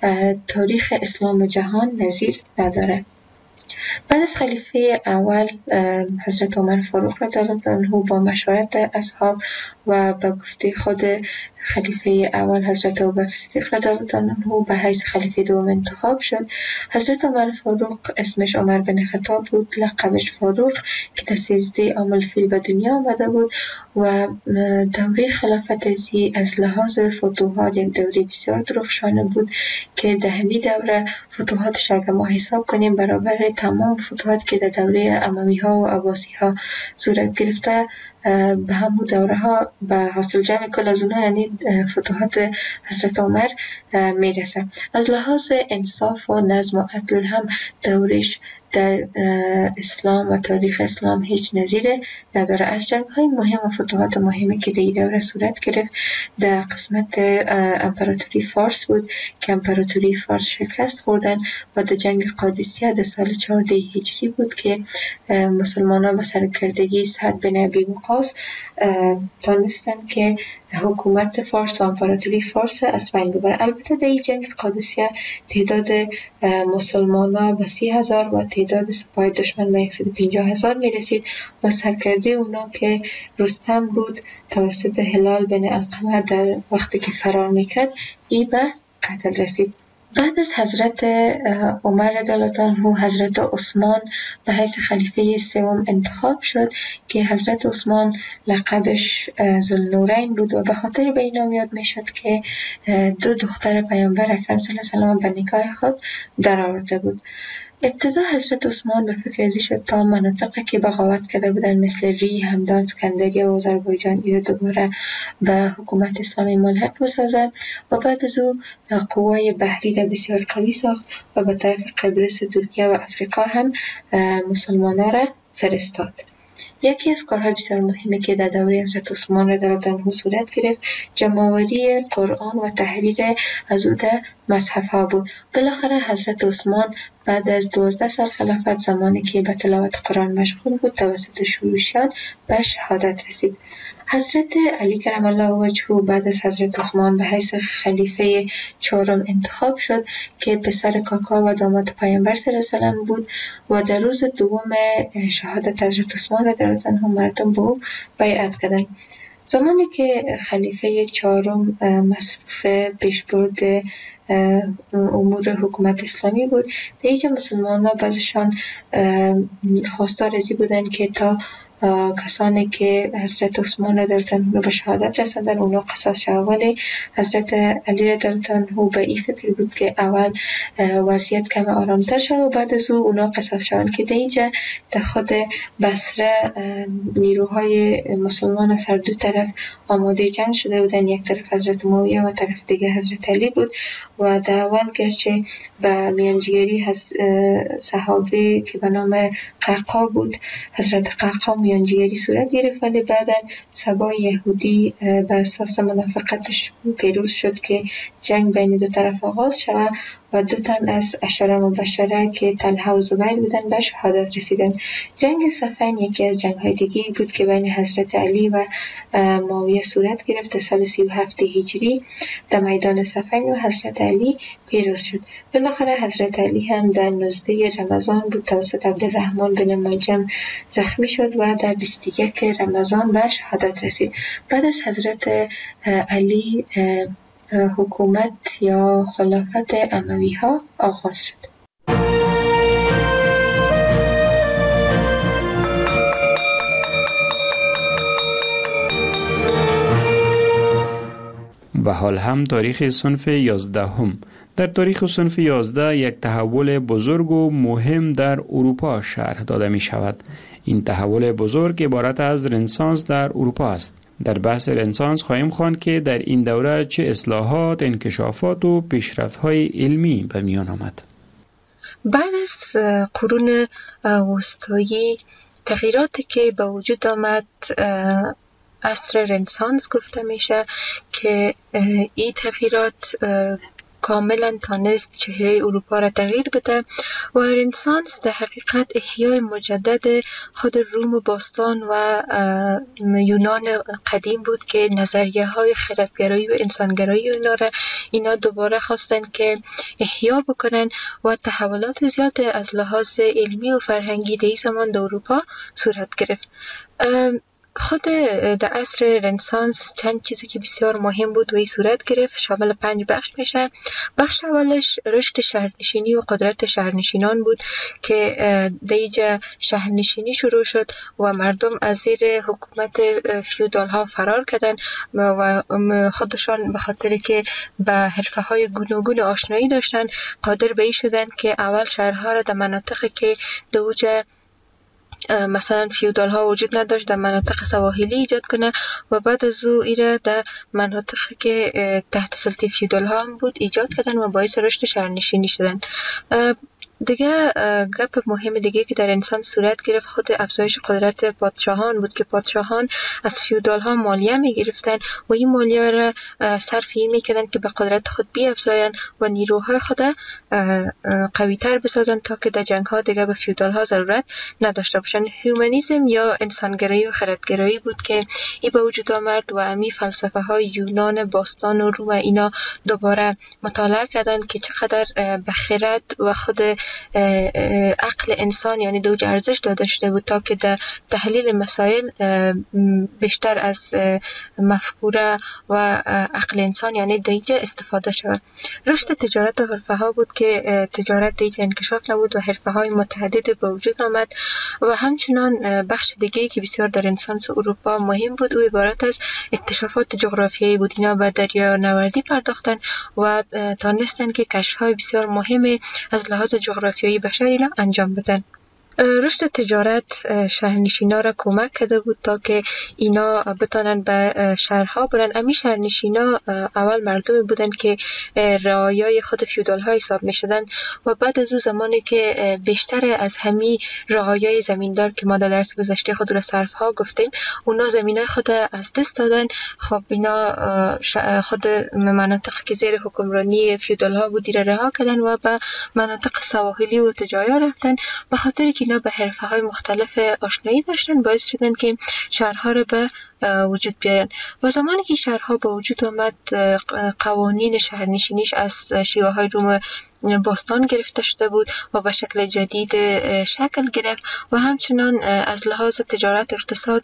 تاریخ اسلام و جهان نظیر نداره. بعد از خلیفه اول حضرت عمر فاروق رضی الله عنه با مشورت اصحاب و به گفته خود خلیفه اول حضرت ابوبکر صدیق رضی الله عنه به حیث خلیفه دوم انتخاب شد. حضرت عمر فاروق اسمش عمر بن خطاب بود، لقبش فاروق که در 13 عام الفیل به دنیا آمده بود و دوره خلافت از لحاظ فتوحات یک دوره بسیار درخشانه بود که در همین دوره فتوحاتش اگر ما حساب کنیم برابر تمام فتوحات که در دوره اموی ها و عباسی ها صورت گرفته به همون دوره ها به حاصل جمع کل از اونها یعنی فتوحات حضرت عمر میرسه. از لحاظ انصاف و نظم و عدل هم دورش در اسلام و تاریخ اسلام هیچ نظیره نداره. از جنگ های مهم و فتوحات مهمی که در این دوره صورت گرفت در قسمت امپراتوری فارس بود که امپراتوری فارس شکست خوردن و در جنگ قادسیه در سال 14 هجری بود که مسلمانان با سرکردگی سعد بن ابی وقاص تانستن که حکومت فارس و امپراتوری فارس از بین ببره. البته در این جنگ قادسیه تعداد مسلمانان به 30,000 و تعداد سپاه دشمن به 150,000 میرسید و سرکرده اونا که رستم بود توسط هلال بن علقمه در وقتی که فرار میکرد ای به قتل رسید. بعد از حضرت عمر رضی الله عنه حضرت عثمان به حیث خلیفه سوم انتخاب شد که حضرت عثمان لقبش ذوالنورین بود و به خاطر به این نام یاد میشد که 2 دختر پیامبر اکرم صلی الله علیه و سلم به نکاح خود درآورده بود. ابتدا حضرت عثمان به فکر ازی شد تا مناطقی که بغاوت کرده بودن مثل ری، همدان، اسکندریه و آذربایجان ایره دوباره به حکومت اسلامی ملحق بسازد و بعد از او قوای بحری را بسیار قوی ساخت و به طرف قبرس، ترکیه و افریقا هم مسلمانان را فرستاد. یکی از کارهای بسیار مهمی که در دوره حضرت عثمان رضی الله عنه صورت گرفت جمع‌آوری قرآن و تحریر از او در مصحف ها بود. بالاخره حضرت عثمان بعد از 12 سال خلافت، زمانی که به تلاوت قرآن مشغول بود، توسط شورشیان به شهادت رسید. حضرت علی کرم الله وجهه بعد از حضرت عثمان به حیث خلیفه چهارم انتخاب شد که پسر کاکا و داماد پیامبر صلی الله علیه و سلم بود و در روز دوم شهادت حضرت عثمان رضی الله عنه مردم به او بیعت کردند. زمانی که خلیفه چهارم مصروف پیشبرد امور حکومت اسلامی بود، در اینجا مسلمان ها بعضشان خواستار ازی بودن که تا کسانی که حضرت عثمان رضی الله عنه به شهادت رساندن اونا قصاص شود، ولی حضرت علی رضی الله عنه به این فکر بود که اول وضعیت کم آرامتر شد و بعد از اونا قصاص شوند، که در اینجا در خود بصره نیروهای مسلمان از هر دو طرف آماده جنگ شده بودن. یک طرف حضرت معاویه و طرف دیگه حضرت علی بود و در اول گرچه به میانجیگری صحابه که به نام قعقاع بود، حضرت قعقاع میانجیگری صورت گرفت، ولی بعدا سبای یهودی به اساس منافقتش پیروز شد که جنگ بین دو طرف آغاز شود و دو تن از عشره مبشره که طلحه و زبیر بودن به شهادت رسیدند. جنگ صفین یکی از جنگ‌های دیگه بود که بین حضرت علی و معاویه صورت گرفت. سال 37 هجری در میدان صفین و حضرت علی پیروز شد. بالاخره حضرت علی هم در 19 رمضان بود توسط عبدالرحمن بن ملجم زخمی شد و در 21 رمضان به شهادت رسید. بعد از حضرت علی حکومت یا خلافت اموی ها آغاز شد. و حال هم تاریخ صنف 11 در تاریخ صنف 11 یک تحول بزرگ و مهم در اروپا شرح داده می شود. این تحول بزرگ عبارت از رنسانس در اروپا است. در بحث رنسانس خواهیم خواند که در این دوره چه اصلاحات، انکشافات و پیشرفت‌های علمی به میان آمد. بعد از قرون وسطایی تغییراتی که به وجود آمد عصر رنسانس گفته میشه که این تغییرات کاملا تانست چهره اروپا را تغییر بده و رنسانس در حقیقت احیای مجدد خود روم باستان و یونان قدیم بود که نظریه های خردگرایی و انسانگرایی اینا دوباره خواستند که احیا بکنن و تحولات زیاد از لحاظ علمی و فرهنگی در این زمان در اروپا صورت گرفت. خود در عصر رنسانس چند چیزی که بسیار مهم بود و این صورت گرفت شامل 5 بخش میشه. بخش اولش رشد شهرنشینی و قدرت شهرنشینان بود که در اینجا شهرنشینی شروع شد و مردم از زیر حکومت فیودال ها فرار کردن و خودشان به خاطر که به حرفه های گوناگون آشنایی داشتن قادر به این شدن که اول شهرها را در مناطقی که در اوج مثلا فیودال ها وجود نداشت در مناطق سواحلی ایجاد کنه و بعد از او ایره در مناطقی که تحت سلطه فیودال ها هم بود ایجاد کردن و باعث رشد شهرنشینی شدن. دیگه گپ مهم دیگه که در انسان صورت گرفت خود افزایش قدرت پادشاهان بود که پادشاهان از فیودال ها مالیه می گرفتن و این مالیه را صرف این می کردن که به قدرت خود بیافزاین و نیروهای خود قوی تر بسازن تا که در جنگ ها دیگه به فیودال ها ضرورت نداشته باشن. هیومانیسم یا انسانگرایی و خردگرایی بود که این به وجود آمد و امی فلسفه های یونان باستان و روم اینا دوباره مطالعه کردن که چقدر به خرد و خود عقل انسان یعنی دوج ارزش داده شده بود تا که در تحلیل مسائل بیشتر از مفکوره و عقل انسان یعنی دیجه استفاده شود. رشد تجارت و حرفه ها بود که تجارت دیجه انکشاف نبود و حرفه های متعدد به وجود آمد و همچنان بخش دیگه که بسیار در رنسانس اروپا مهم بود و عبارت از اکتشافات جغرافیایی بود. اینا به دریانوردی پرداختن و تانستن که کشف‌های بسیار مهم از لحاظ جغرافیایی بشر اینا انجام بدن. رشد تجارت شهرنشینا را کمک کرده بود تا که اینا بتانن به شهرها برن. امی شهرنشینا اول مردمی بودن که رعایای خود فیودال ها حساب می شدن و بعد از اون زمانی که بیشتر از همی رعایای زمیندار که ما در درس گذشته خود را صرف ها گفتیم، اونا زمینای خود از دست دادن. خب اینا خود مناطق که زیر حکمرانی فیودال ها بود را رها کردن و به مناطق سواحلی و تجاریا رفتن. به خاطر که اینا به حرفه های مختلف آشنایی داشتن، باعث شدن که شهرها را به وجود بیارن. و زمانی که شهرها به وجود آمد، قوانین شهرنشینیش از شیوه های روم باستان گرفته شده بود و به شکل جدید شکل گرفت و همچنان از لحاظ تجارت و اقتصاد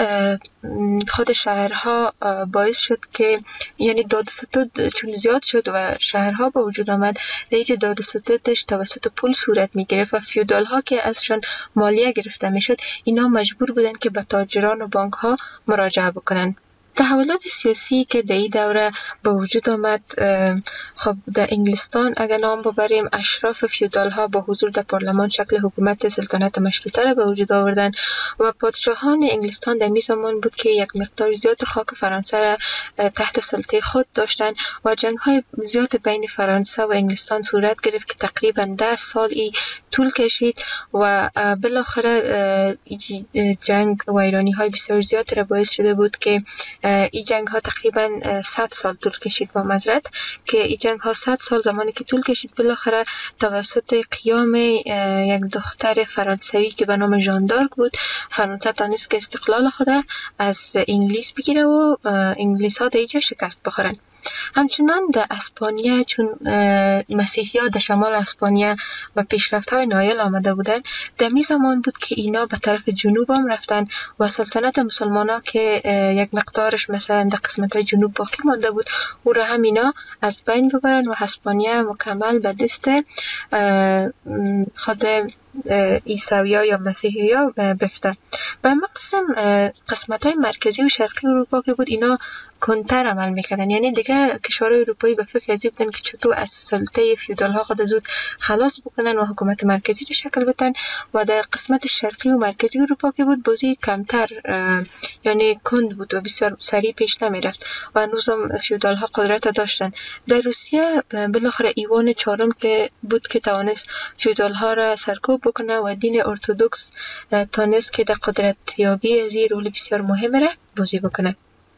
خود شهرها باعث شد که یعنی داد و ستد چون زیاد شد و شهرها به وجود آمد، لیج داد و ستدش توسط پول صورت می گرفت و فیودال ها که ازشان مالیه گرفته می شد، اینا مجبور بودن که به تاجران و بانک ها مراجعه بکنن. تحولات سیاسی که در این دوره به وجود آمد، خب در انگلستان اگر نام ببریم، اشراف فیودال ها با حضور در پارلمان شکل حکومت سلطنت مشروطه را به وجود آوردن و پادشاهان انگلستان در می زمان بود که یک مقدار زیاد خاک فرانسه را تحت سلطه خود داشتن و جنگ های زیاد بین فرانسه و انگلستان صورت گرفت که تقریبا 10 سال طول کشید و بالاخره جنگ و ایرانی های بسیار زیاد را باعث شده بود که این جنگ ها تقریبا 100 سال طول کشید. با معذرت که این جنگ ها 100 سال زمانی که طول کشید، بالاخره توسط قیام یک دختر فرانسوی که به نام ژان دارک بود، فرانسه تانست که استقلال خود از انگلیس بگیره و انگلیس ها در اینجا شکست بخورن. همچنان در اسپانیا، چون مسیحی ها در شمال اسپانیا به پیشرفت های نایل آمده بودن، در می زمان بود که اینا به طرف جنوب هم رفتن و سلطنت مسلمان ها که یک مقدارش مثلا در قسمت های جنوب باقی مانده بود، او را هم اینا از بین ببرن و اسپانیا مکمل به دست خود عیسوی ها یا مسیحی ها بفته. و اما قسمت های مرکزی و شرقی اروپا که بود، اینا کنتر عمل میکردن، یعنی دیگه کشورهای اروپایی به فکر ازی بودن که چطور از سلطه فیودال ها خود زود خلاص بکنن و حکومت مرکزی رو شکل بدن. و در قسمت شرقی و مرکزی اروپا که بود، بازی کمتر یعنی کند بود و بسیار سریع پیش نمیرفت و نظام فیودال ها قدرت داشتن. در روسیه بالاخره ایوان چهارم که بود که توانست فیودال ها را سرکوب بکنه و دین ارتدوکس تانست که در قدرت یابی از این رول بسیار مهم را بازی بکنه.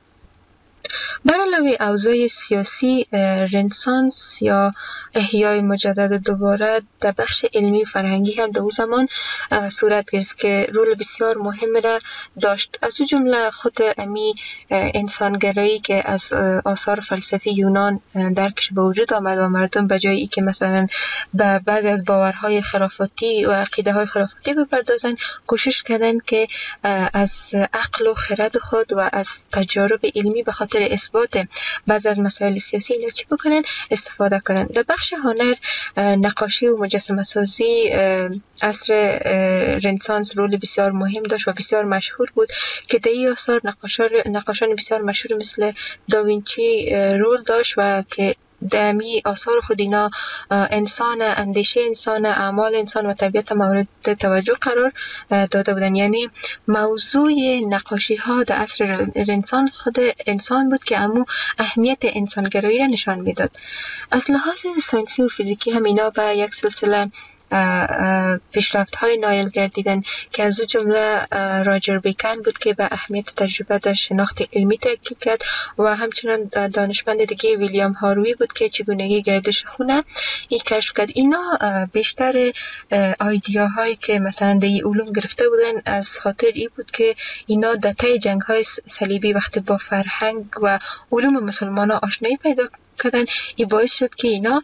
بر علاوه اوضاع سیاسی، رنسانس یا احیای مجدد دوباره در بخش علمی و فرهنگی هم در اون زمان صورت گرفت که رول بسیار مهم را داشت. از اون جمله خود امی انسانگرایی که از آثار فلسفی یونان درکش به وجود آمد و مردم به جای ای که مثلا به بعضی از باورهای خرافاتی و عقیده های خرافاتی بپردازن، کوشش کردن که از عقل و خرد خود و از تجارب علمی به خاطر اثبات بعض از مسائل سیاسی اینا چی بکنن؟ استفاده کنن. در بخش هنر، نقاشی و مجسمه سازی عصر رنسانس رول بسیار مهم داشت و بسیار مشهور بود که در این آثار نقاشان بسیار مشهور مثل داوینچی رول داشت و که دمی آثار خود اینا انسان، اندیشه انسان، اعمال انسان و طبیعت مورد توجه قرار داده بودن. یعنی موضوع نقاشی ها در عصر رنسانس خود انسان بود که امو اهمیت انسانگرایی را نشان میداد. از لحاظ ساینسی و فیزیکی هم اینا به یک سلسله پیشرفت های نایل گردیدن که از او جمله راجر بیکن بود که به اهمیت تجربه در شناخت علمی تاکید کرد و همچنان دانشمند دیگه ویلیام هاروی بود که چگونگی گردش خونه این کشف کرد. اینا بیشتر ایدیاهایی که مثلا در علوم گرفته بودن از خاطر ای بود که اینا در طی جنگ های صلیبی وقتی با فرهنگ و علوم مسلمان ها آشنایی پیدا کردن، این باعث شد که اینا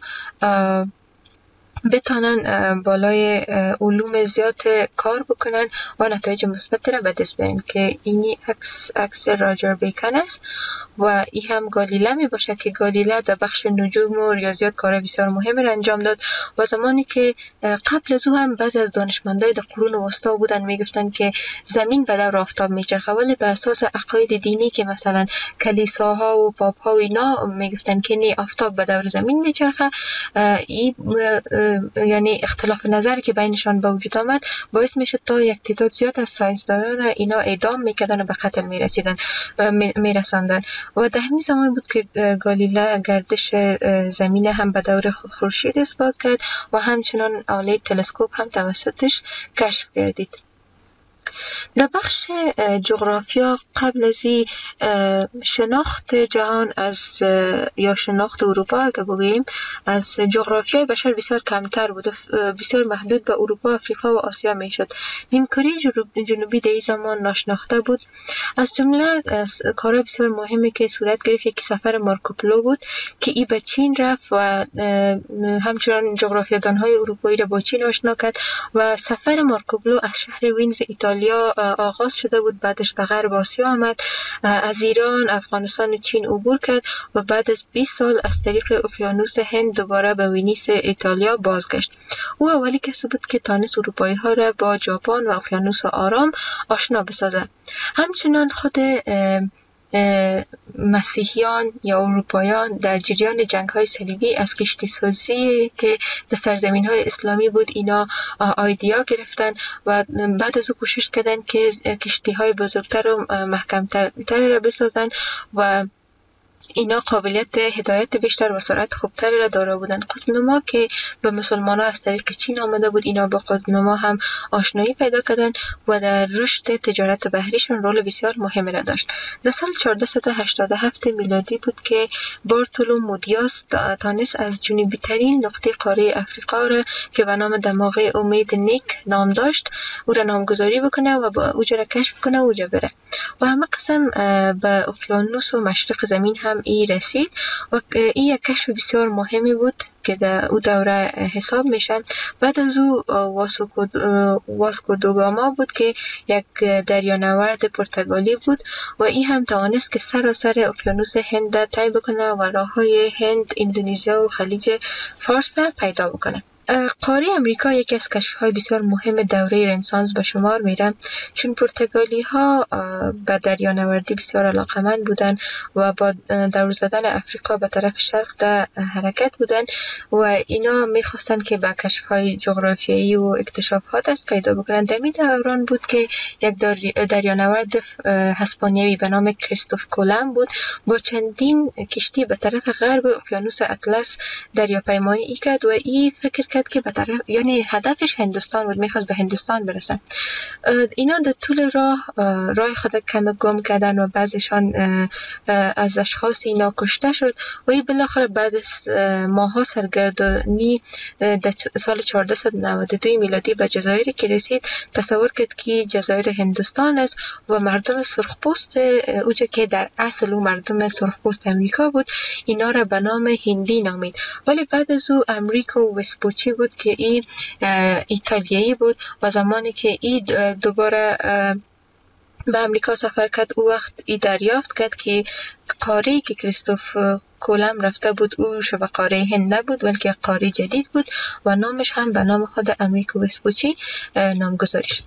بتانن بالای علوم زیاد کار بکنن و نتایج مثبت را به دست بیارن که اینی عکس راجر بیکن است و این هم گالیله می باشه که گالیله در بخش نجوم و ریاضیات کار بسیار مهم را انجام داد و زمانی که قبل از او هم بعضی از دانشمندای در قرون وسطا بودن میگفتن که زمین به دور آفتاب میچرخه، ولی به اساس عقاید دینی که مثلا کلیساها و پاپ ها و اینا میگفتن که نه، آفتاب به دور زمین میچرخه. این یعنی اختلاف نظری که بینشان به وجود آمد باعث میشد تا یک تعداد زیاد از ساینسدانان اینا اعدام میکردن و به قتل میرساندن و در همین زمان بود که گالیله گردش زمین هم به دور خورشید اثبات کرد و همچنان آله تلسکوپ هم توسطش کشف گردید. در بخش جغرافیا قبل از شناخت جهان یا شناخت اروپا اگه بگوییم از جغرافیای بشر بسیار کمتر بود، بسیار محدود به اروپا، افریقا و آسیا میشد. نیمکره جنوبی در این زمان ناشناخته بود. از جمله کارهای بسیار مهمی که صورت گرفت یکی سفر مارکوپولو بود که ای به چین رفت و همچنان جغرافیادانهای اروپایی را با چین آشنا کرد و سفر مارکوپولو از شهر وینز ایتالیا آغاز شده بود، بعدش به غرب آسیا آمد، از ایران، افغانستان و چین عبور کرد و بعد از 20 سال از طریق اقیانوس هند دوباره به ونیس ایتالیا بازگشت. او اولی کسی بود که تانست اروپایی ها را با ژاپن و اقیانوس آرام آشنا بسازد. همچنان خود مسیحیان یا اروپایان در جریان جنگ‌های صلیبی از کشتی سازی که در سرزمین‌های اسلامی بود اینا ایده گرفتن و بعد از او کوشش کردن که کشتی‌های بزرگتر و محکم‌تر را بسازن و اینا قابلیت هدایت بیشتر و سرعت خوبتر را دارا بودند. قطب‌نما که به مسلمان‌ها از طریق چین آمده بود اینا با قطب‌نما هم آشنایی پیدا کردند و در رشد تجارت بحریشون رول بسیار مهم را داشت. در سال 1487 میلادی بود که بارتولومو دیاز تانست از جنوبی ترین نقطه قاره افریقا را که به نام دماغ امید نیک نام داشت او را نامگذاری بکنه و با اوجا را کشف کنه و اوجا بره و همه قسم به اقیانوس و مشرق زمین هم ای رسید و این یک کشف بسیار مهمی بود که در او دوره حساب میشه. بعد از او واسکو دوگاما بود که یک دریانورد پرتغالی بود و این هم توانست که سراسر اقیانوس هند را طی بکنه و راههای هند، اندونزیا و خلیج فارس را پیدا بکنه. قاره امریکا یکی از کشف‌های بسیار مهم دوره رنسانس به شمار میره چون پرتغالی‌ها به دریانوردی بسیار علاقه‌مند بودند و با دور زدن افریقا به طرف شرق در حرکت بودند و اینا می‌خواستند که به کشف‌های جغرافیایی و اکتشافات دست پیدا بکنند. در این دوران بود که یک دریانورد اسپانیایی به نام کریستوف کولوم بود با چندین کشتی به طرف غرب اقیانوس اطلس دریاپیمایی کرد و این فکر کرد که به طرف یعنی هدفش هندوستان بود، میخواست به هندوستان برسن. اینا در طول راه خود کم گم کردن و بعضیشان از اشخاص اینا کشته شد و این بالاخره بعد از ماها سرگردانی در سال 1492 میلادی به جزایری که رسید تصور کرد که جزایر هندوستان است و مردم سرخپوست اوجا که در اصل او مردم سرخپوست امریکا بود اینا را به نام هندی نامید. ولی بعد از او امریکو وسپوچی بود که این ایتالیایی بود و زمانی که این دوباره به امریکا سفر کرد او وقت ای دریافت کرد که قاره‌ای که کریستوف کولوم رفته بود او شبه قاره هند نبود بلکه قاره جدید بود و نامش هم به نام خود امریکو وسپوچی نامگذاری شد.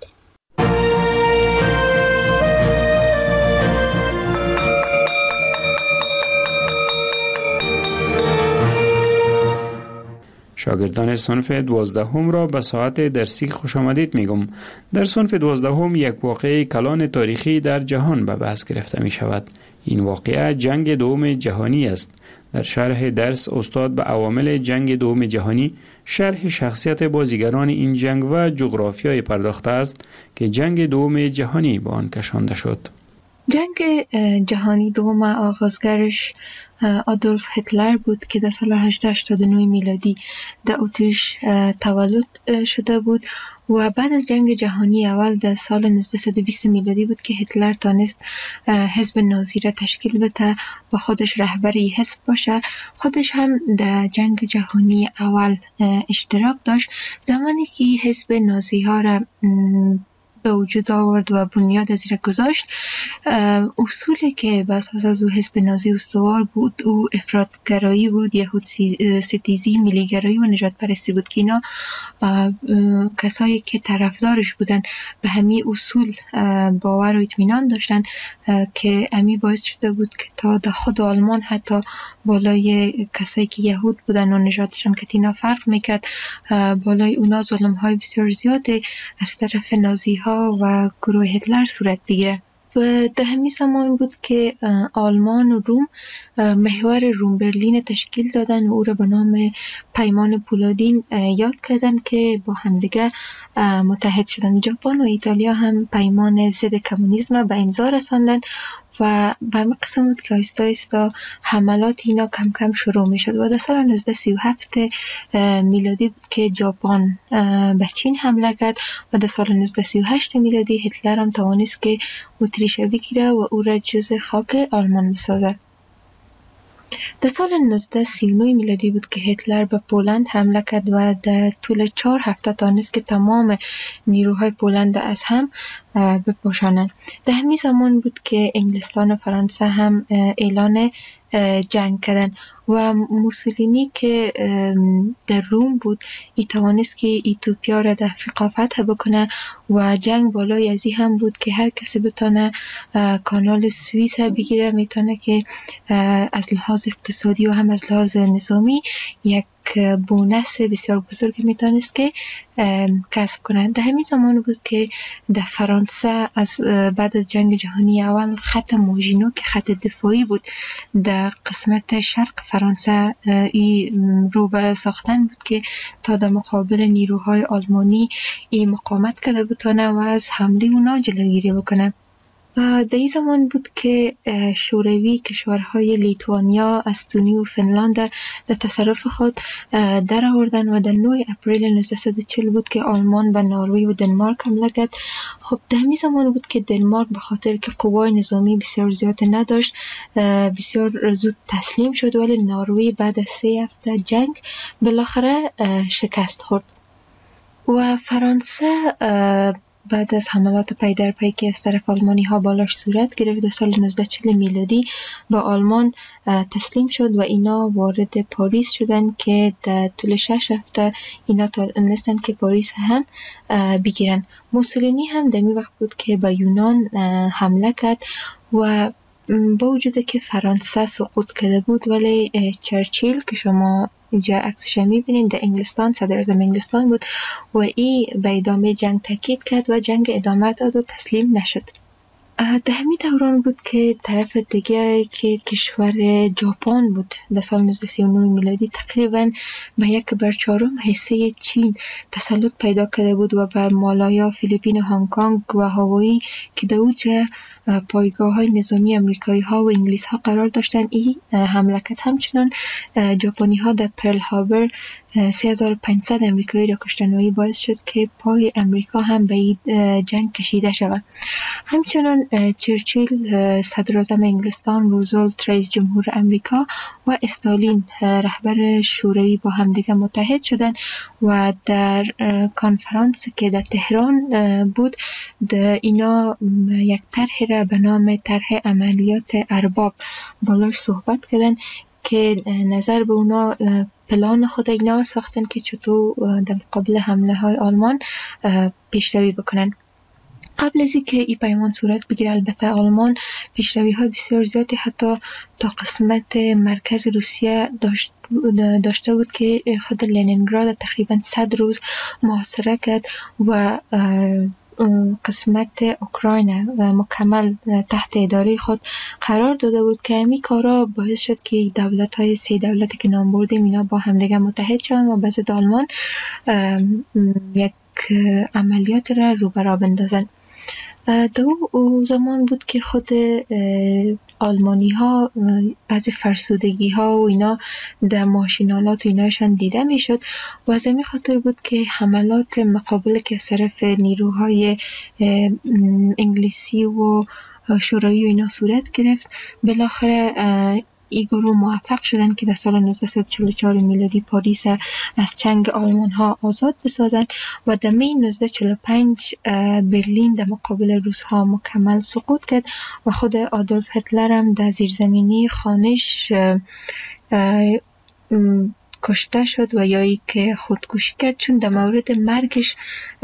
شاگردان صنف 12 را به ساعت درسی خوش آمدید میگم. در صنف 12 یک واقعه کلان تاریخی در جهان به بحث گرفته می شود. این واقعه جنگ دوم جهانی است. در شرح درس استاد به عوامل جنگ دوم جهانی، شرح شخصیت بازیگران این جنگ و جغرافیای پرداخته است که جنگ دوم جهانی به آن کشانده شد. جنگ جهانی دوم آغازگرش آدولف هیتلر بود که در سال 1889 میلادی در اتریش تولد شده بود و بعد از جنگ جهانی اول در سال 1920 میلادی بود که هیتلر تانست حزب نازی را تشکیل بده و خودش رهبری حزب باشه. خودش هم در جنگ جهانی اول اشتراک داشت. زمانی که حزب نازی ها را به وجود آورد و بنیاد از را گذاشت. اصولی که بر اساس از او حزب نازی استوار بود او افراطگرایی بود، یهود ستیزی، ملیگرایی و نجات پرستی بود که اینا کسایی که طرفدارش بودن به همین اصول باور و اطمینان داشتن که امی باعث شده بود که تا در خود آلمان حتی بالای کسایی که یهود بودن و نژادشان که اینا فرق میکرد بالای اونا ظلم های بسیار زیاد از طرف نازی ها و گروه هتلر صورت بگیره. و در همین زمان بود که آلمان و روم محور روم برلین تشکیل دادن و او را به نام پیمان پولادین یاد کردن که با همدیگه متحد شدن. ژاپن و ایتالیا هم پیمان ضد کمونیسم به امضا رساندن و به همین قسم بود که آیستا آیستا حملات اینا کم کم شروع می شد و در سال 1937 میلادی بود که ژاپن به چین حمله کرد و در سال 1938 میلادی هتلر هم توانست که اتریش بگیره و او را جزء خاک آلمان بسازد. در سال 1939 میلادی بود که هتلر به پولند حمله کرد و در طول 4 هفته توانست که تمام نیروهای پولند از هم بپاشانند. در همین زمان بود که انگلستان و فرانسه هم اعلان جنگ کردن و موسولینی که در روم بود ای توانست که ایتوپیا را در افریقا فتح بکنه و جنگ بالای ازی هم بود که هر کسی بتونه کانال سوئیس بگیره، میتونه که از لحاظ اقتصادی و هم از لحاظ نظامی یک بونس بسیار بزرگی میتونست که کسب کنند. در همین زمان بود که در فرانسه از بعد از جنگ جهانی اول خط موژینو که خط دفاعی بود در قسمت شرق فرانسه ای رو به ساختن بود که تا در مقابل نیروهای آلمانی ای مقاومت کرده بتونه و از حمله اونا جلوگیری بکنه. در این زمان بود که شوروی کشورهای لیتوانیا، استونی و فنلاند در تصرف خود در آوردن و در 9 اپریل 1940 بود که آلمان به نروژ و دنمارک حمله کرد. خب در همین زمان بود که دنمارک به خاطر که قوای نظامی بسیار زیاد نداشت بسیار زود تسلیم شد، ولی نروژ بعد از 3 هفته جنگ بالاخره شکست خورد و فرانسه بعد از حملات پی در پی که از طرف آلمانی ها بالاش صورت گرفت در سال 1940 میلادی با آلمان تسلیم شد و اینا وارد پاریس شدن که در طول 6 هفته اینا تونستن که پاریس هم بگیرن. موسولینی هم در این وقت بود که به یونان حمله کرد و با وجود که فرانسه سقوط کرده بود ولی چرچیل که شما اینجا عکسش میبینید در انگلستان صدر اعظم انگلستان بود و ای به ادامه جنگ تاکید کرد و جنگ ادامه داد و تسلیم نشد. در همین دوران بود که طرف دیگه که کشور ژاپن بود در سال 1939 میلادی تقریبا به 1/4 حصه چین تسلط پیدا کرده بود و بر مالایا، فیلیپین، هنگ کنگ و هاوایی که در اوج پایگاه های نظامی امریکایی ها و انگلیس ها قرار داشتن این حمله کرد. همچنان ژاپنی ها در پرل هاربر 3500 امریکایی را کشتن و این باعث شد که پای امریکا هم به جنگ کشیده شود. همچنان چرچیل صدر اعظم انگلستان، روزولت رئیس جمهور امریکا و استالین رهبر شوروی با همدیگه متحد شدن و در کنفرانس که در تهران بود اینا یک طرح را به نام طرح عملیات ارباب بالاش صحبت کردن که نظر به اونا پلان خود اینا ساختن که چطور در مقابل حمله های آلمان پیشروی بکنن. قبل از اینکه این پیمان صورت بگیره البته آلمان پیشروی های بسیار زیادی حتی تا قسمت مرکز روسیه داشته بود که خود لنینگراد تقریبا 100 روز محاصره کرد و قسمت اوکراین مکمل تحت اداره خود قرار داده بود که همین کارا باعث شد که دولت‌های 3 دولتی که نام بردیم اینا با همدیگه متحد شدن و بعد آلمان یک عملیات را رو برا بندازن. دو زمان بود که خود آلمانی ها بعضی فرسودگی ها و اینا در ماشینالات و ایناشان دیده می شد و از این خاطر بود که حملات مقابل که از طرف نیروهای انگلیسی و شوروی و اینا صورت گرفت. بالاخره این گروه موفق شدن که در سال 1944 میلادی پاریس از چنگ آلمان ها آزاد بسازن و در می 1945 برلین در مقابل روس ها مکمل سقوط کرد و خود آدولف هتلر هم در زیرزمینی خانش کشته شد و یا ای که خودکشی کرد، چون در مورد مرگش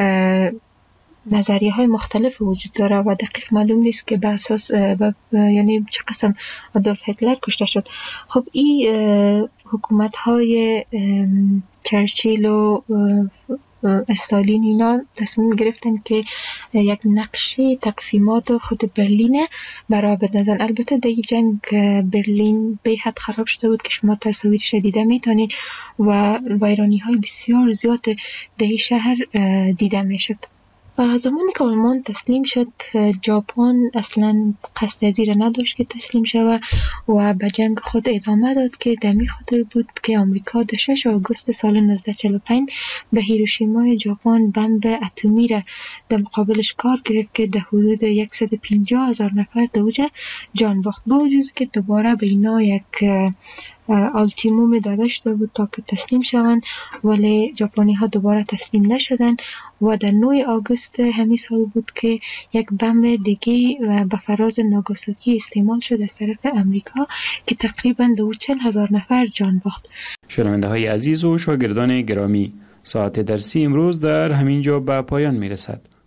نظریه های مختلف وجود داره و دقیق معلوم نیست که به اساس یعنی چه قسم آدولف هتلر کشته شد. خب این حکومت های چرچیل و استالین اینا تصمیم گرفتن که یک نقشه تقسیمات خود برلین برای بدازن. البته در جنگ برلین به حد خراب شده بود که شما تصاویرش دیده میتونید و ویرانی های بسیار زیاد در شهر دیده میشد. زمانی که آلمان تسلیم شد، ژاپن اصلا قصد از این نداشت که تسلیم شود و به جنگ خود ادامه داد که در می خاطر بود که آمریکا در 6 آگوست سال 1945 به هیروشیما ژاپن بمب اتمی را در مقابلش کار گرفت که در حدود 150,000 نفر در اوجه جان باخت. با وجود که دوباره به اینا یک التیموم داده شده بود تا که تسلیم شوند، ولی ژاپنی ها دوباره تسلیم نشدن و در 9 آگوست همین سال بود که یک بمب دیگه به فراز ناگاساکی استعمال شد از طرف امریکا که تقریبا 40,000 نفر جان باخت. شنونده های عزیز و شاگردان گرامی، ساعت درسی امروز در همین جا به پایان می رسد.